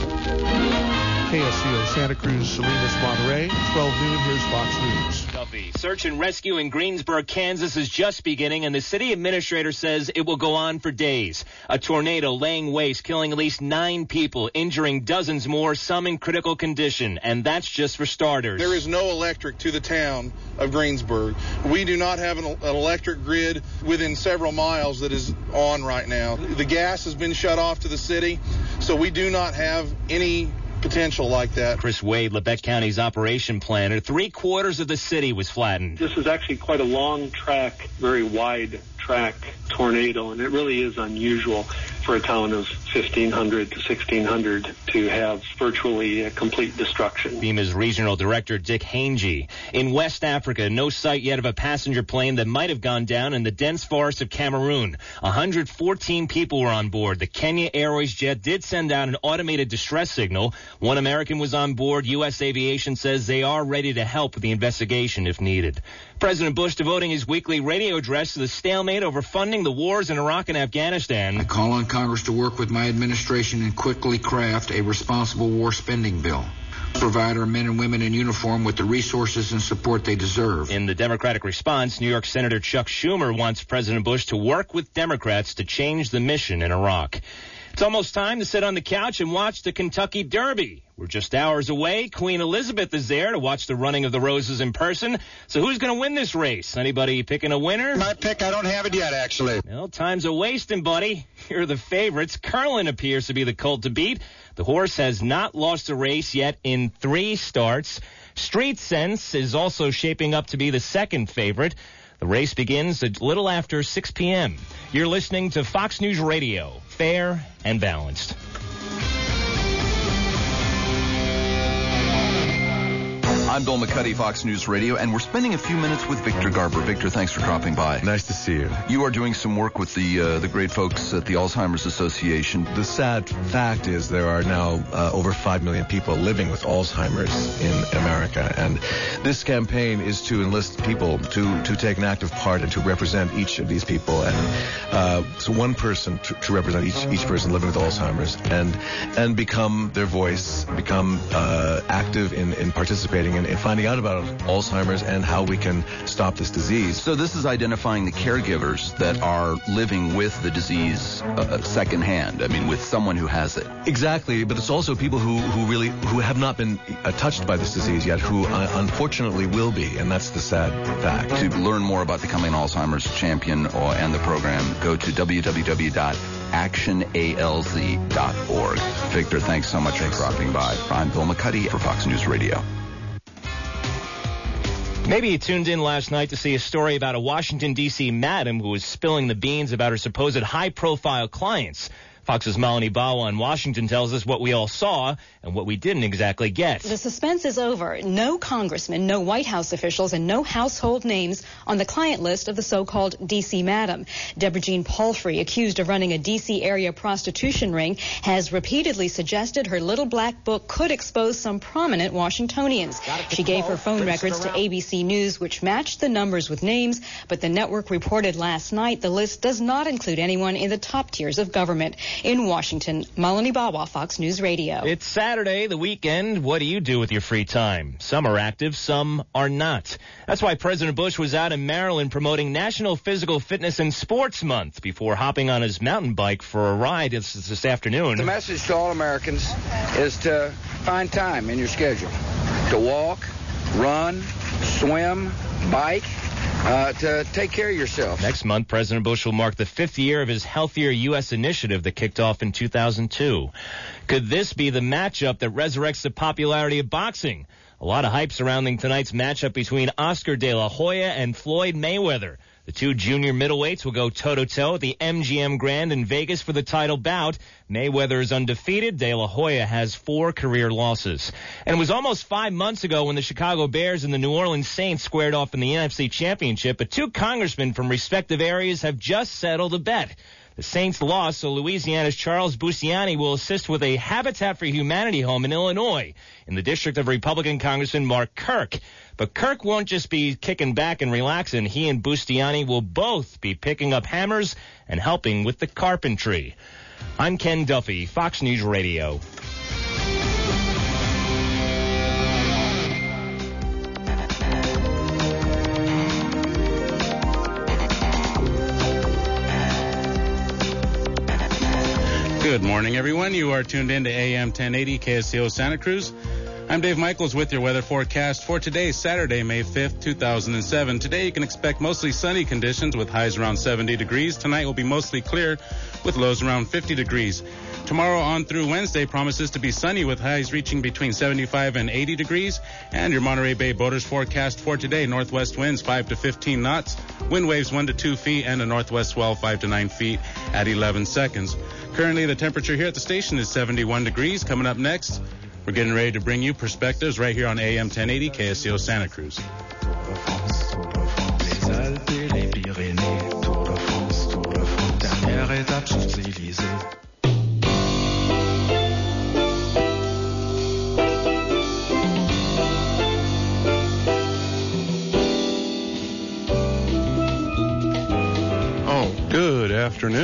KSCO, Santa Cruz, Salinas, Monterey, 12 noon. Here's Fox News. Search and rescue in Greensburg, Kansas is just beginning, and the city administrator says it will go on for days. A tornado laying waste, killing at least 9 people, injuring dozens more, some in critical condition, and that's just for starters. There is no electric to the town of Greensburg. We do not have an electric grid within several miles that is on right now. The gas has been shut off to the city, so we do not have any potential like that. Chris Wade, Labette County's operation planner, 3/4 of the city was flattened. This is actually quite a long track, very wide track tornado, and it really is unusual for a town of 1,500 to 1,600 to have virtually a complete destruction. FEMA's regional director, Dick Hange. In West Africa, no sight yet of a passenger plane that might have gone down in the dense forest of Cameroon. 114 people were on board. The Kenya Airways jet did send out an automated distress signal. One American was on board. U.S. Aviation says they are ready to help with the investigation if needed. President Bush devoting his weekly radio address to the stalemate over funding the wars in Iraq and Afghanistan. I call on Congress to work with my administration and quickly craft a responsible war spending bill. Provide our men and women in uniform with the resources and support they deserve. In the Democratic response, New York Senator Chuck Schumer wants President Bush to work with Democrats to change the mission in Iraq. It's almost time to sit on the couch and watch the Kentucky Derby. We're just hours away. Queen Elizabeth is there to watch the running of the roses in person. So who's going to win this race? Anybody picking a winner? My pick, I don't have it yet, actually. Well, time's a-wasting, buddy. Here are the favorites. Curlin appears to be the colt to beat. The horse has not lost a race yet in 3 starts. Street Sense is also shaping up to be the second favorite. The race begins a little after 6 p.m. You're listening to Fox News Radio, fair and balanced. I'm Bill McCuddy, Fox News Radio, and we're spending a few minutes with Victor Garber. Victor, thanks for dropping by. Nice to see you. You are doing some work with the great folks at the Alzheimer's Association. The sad fact is there are now over 5 million people living with Alzheimer's in America, and this campaign is to enlist people to take an active part and to represent each of these people, and so one person to represent each person living with Alzheimer's, and become their voice, become active in participating in finding out about Alzheimer's and how we can stop this disease. So this is identifying the caregivers that are living with the disease secondhand. I mean, with someone who has it. Exactly, but it's also people who have not been touched by this disease yet, who unfortunately will be, and that's the sad fact. To learn more about becoming an Alzheimer's champion and the program, go to www.actionalz.org. Victor, thanks so much for dropping by. I'm Bill McCuddy for Fox News Radio. Maybe you tuned in last night to see a story about a Washington, D.C. madam who was spilling the beans about her supposed high-profile clients. Fox's Malini Bawa in Washington tells us what we all saw and what we didn't exactly get. The suspense is over. No congressmen, no White House officials, and no household names on the client list of the so-called D.C. madam. Deborah Jean Palfrey, accused of running a D.C. area prostitution ring, has repeatedly suggested her little black book could expose some prominent Washingtonians. She gave her phone records to ABC News, which matched the numbers with names, but the network reported last night the list does not include anyone in the top tiers of government. In Washington, Malini Bawa, Fox News Radio. It's Saturday, the weekend. What do you do with your free time? Some are active, some are not. That's why President Bush was out in Maryland promoting National Physical Fitness and Sports Month before hopping on his mountain bike for a ride this afternoon. The message to all Americans is to find time in your schedule to walk, run, swim, bike, to take care of yourself. Next month, President Bush will mark the 5th year of his Healthier U.S. initiative that kicked off in 2002. Could this be the matchup that resurrects the popularity of boxing? A lot of hype surrounding tonight's matchup between Oscar De La Hoya and Floyd Mayweather. The two junior middleweights will go toe-to-toe at the MGM Grand in Vegas for the title bout. Mayweather is undefeated. De La Hoya has 4 career losses. And it was almost 5 months ago when the Chicago Bears and the New Orleans Saints squared off in the NFC Championship, but 2 congressmen from respective areas have just settled a bet. The Saints lost, so Louisiana's Charles Busciani will assist with a Habitat for Humanity home in Illinois in the district of Republican Congressman Mark Kirk. But Kirk won't just be kicking back and relaxing. He and Busciani will both be picking up hammers and helping with the carpentry. I'm Ken Duffy, Fox News Radio. Good morning, everyone. You are tuned in to AM 1080 KSCO Santa Cruz. I'm Dave Michaels with your weather forecast for today, Saturday, May 5th, 2007. Today you can expect mostly sunny conditions with highs around 70 degrees. Tonight will be mostly clear with lows around 50 degrees. Tomorrow on through Wednesday promises to be sunny with highs reaching between 75 and 80 degrees. And your Monterey Bay Boaters forecast for today, northwest winds 5 to 15 knots, wind waves 1 to 2 feet, and a northwest swell 5 to 9 feet at 11 seconds. Currently the temperature here at the station is 71 degrees. Coming up next, we're getting ready to bring you perspectives right here on AM 1080 KSCO Santa Cruz. Les Alpes et les Pyrénées, Tour de France, dernière étape Champs-Élysées.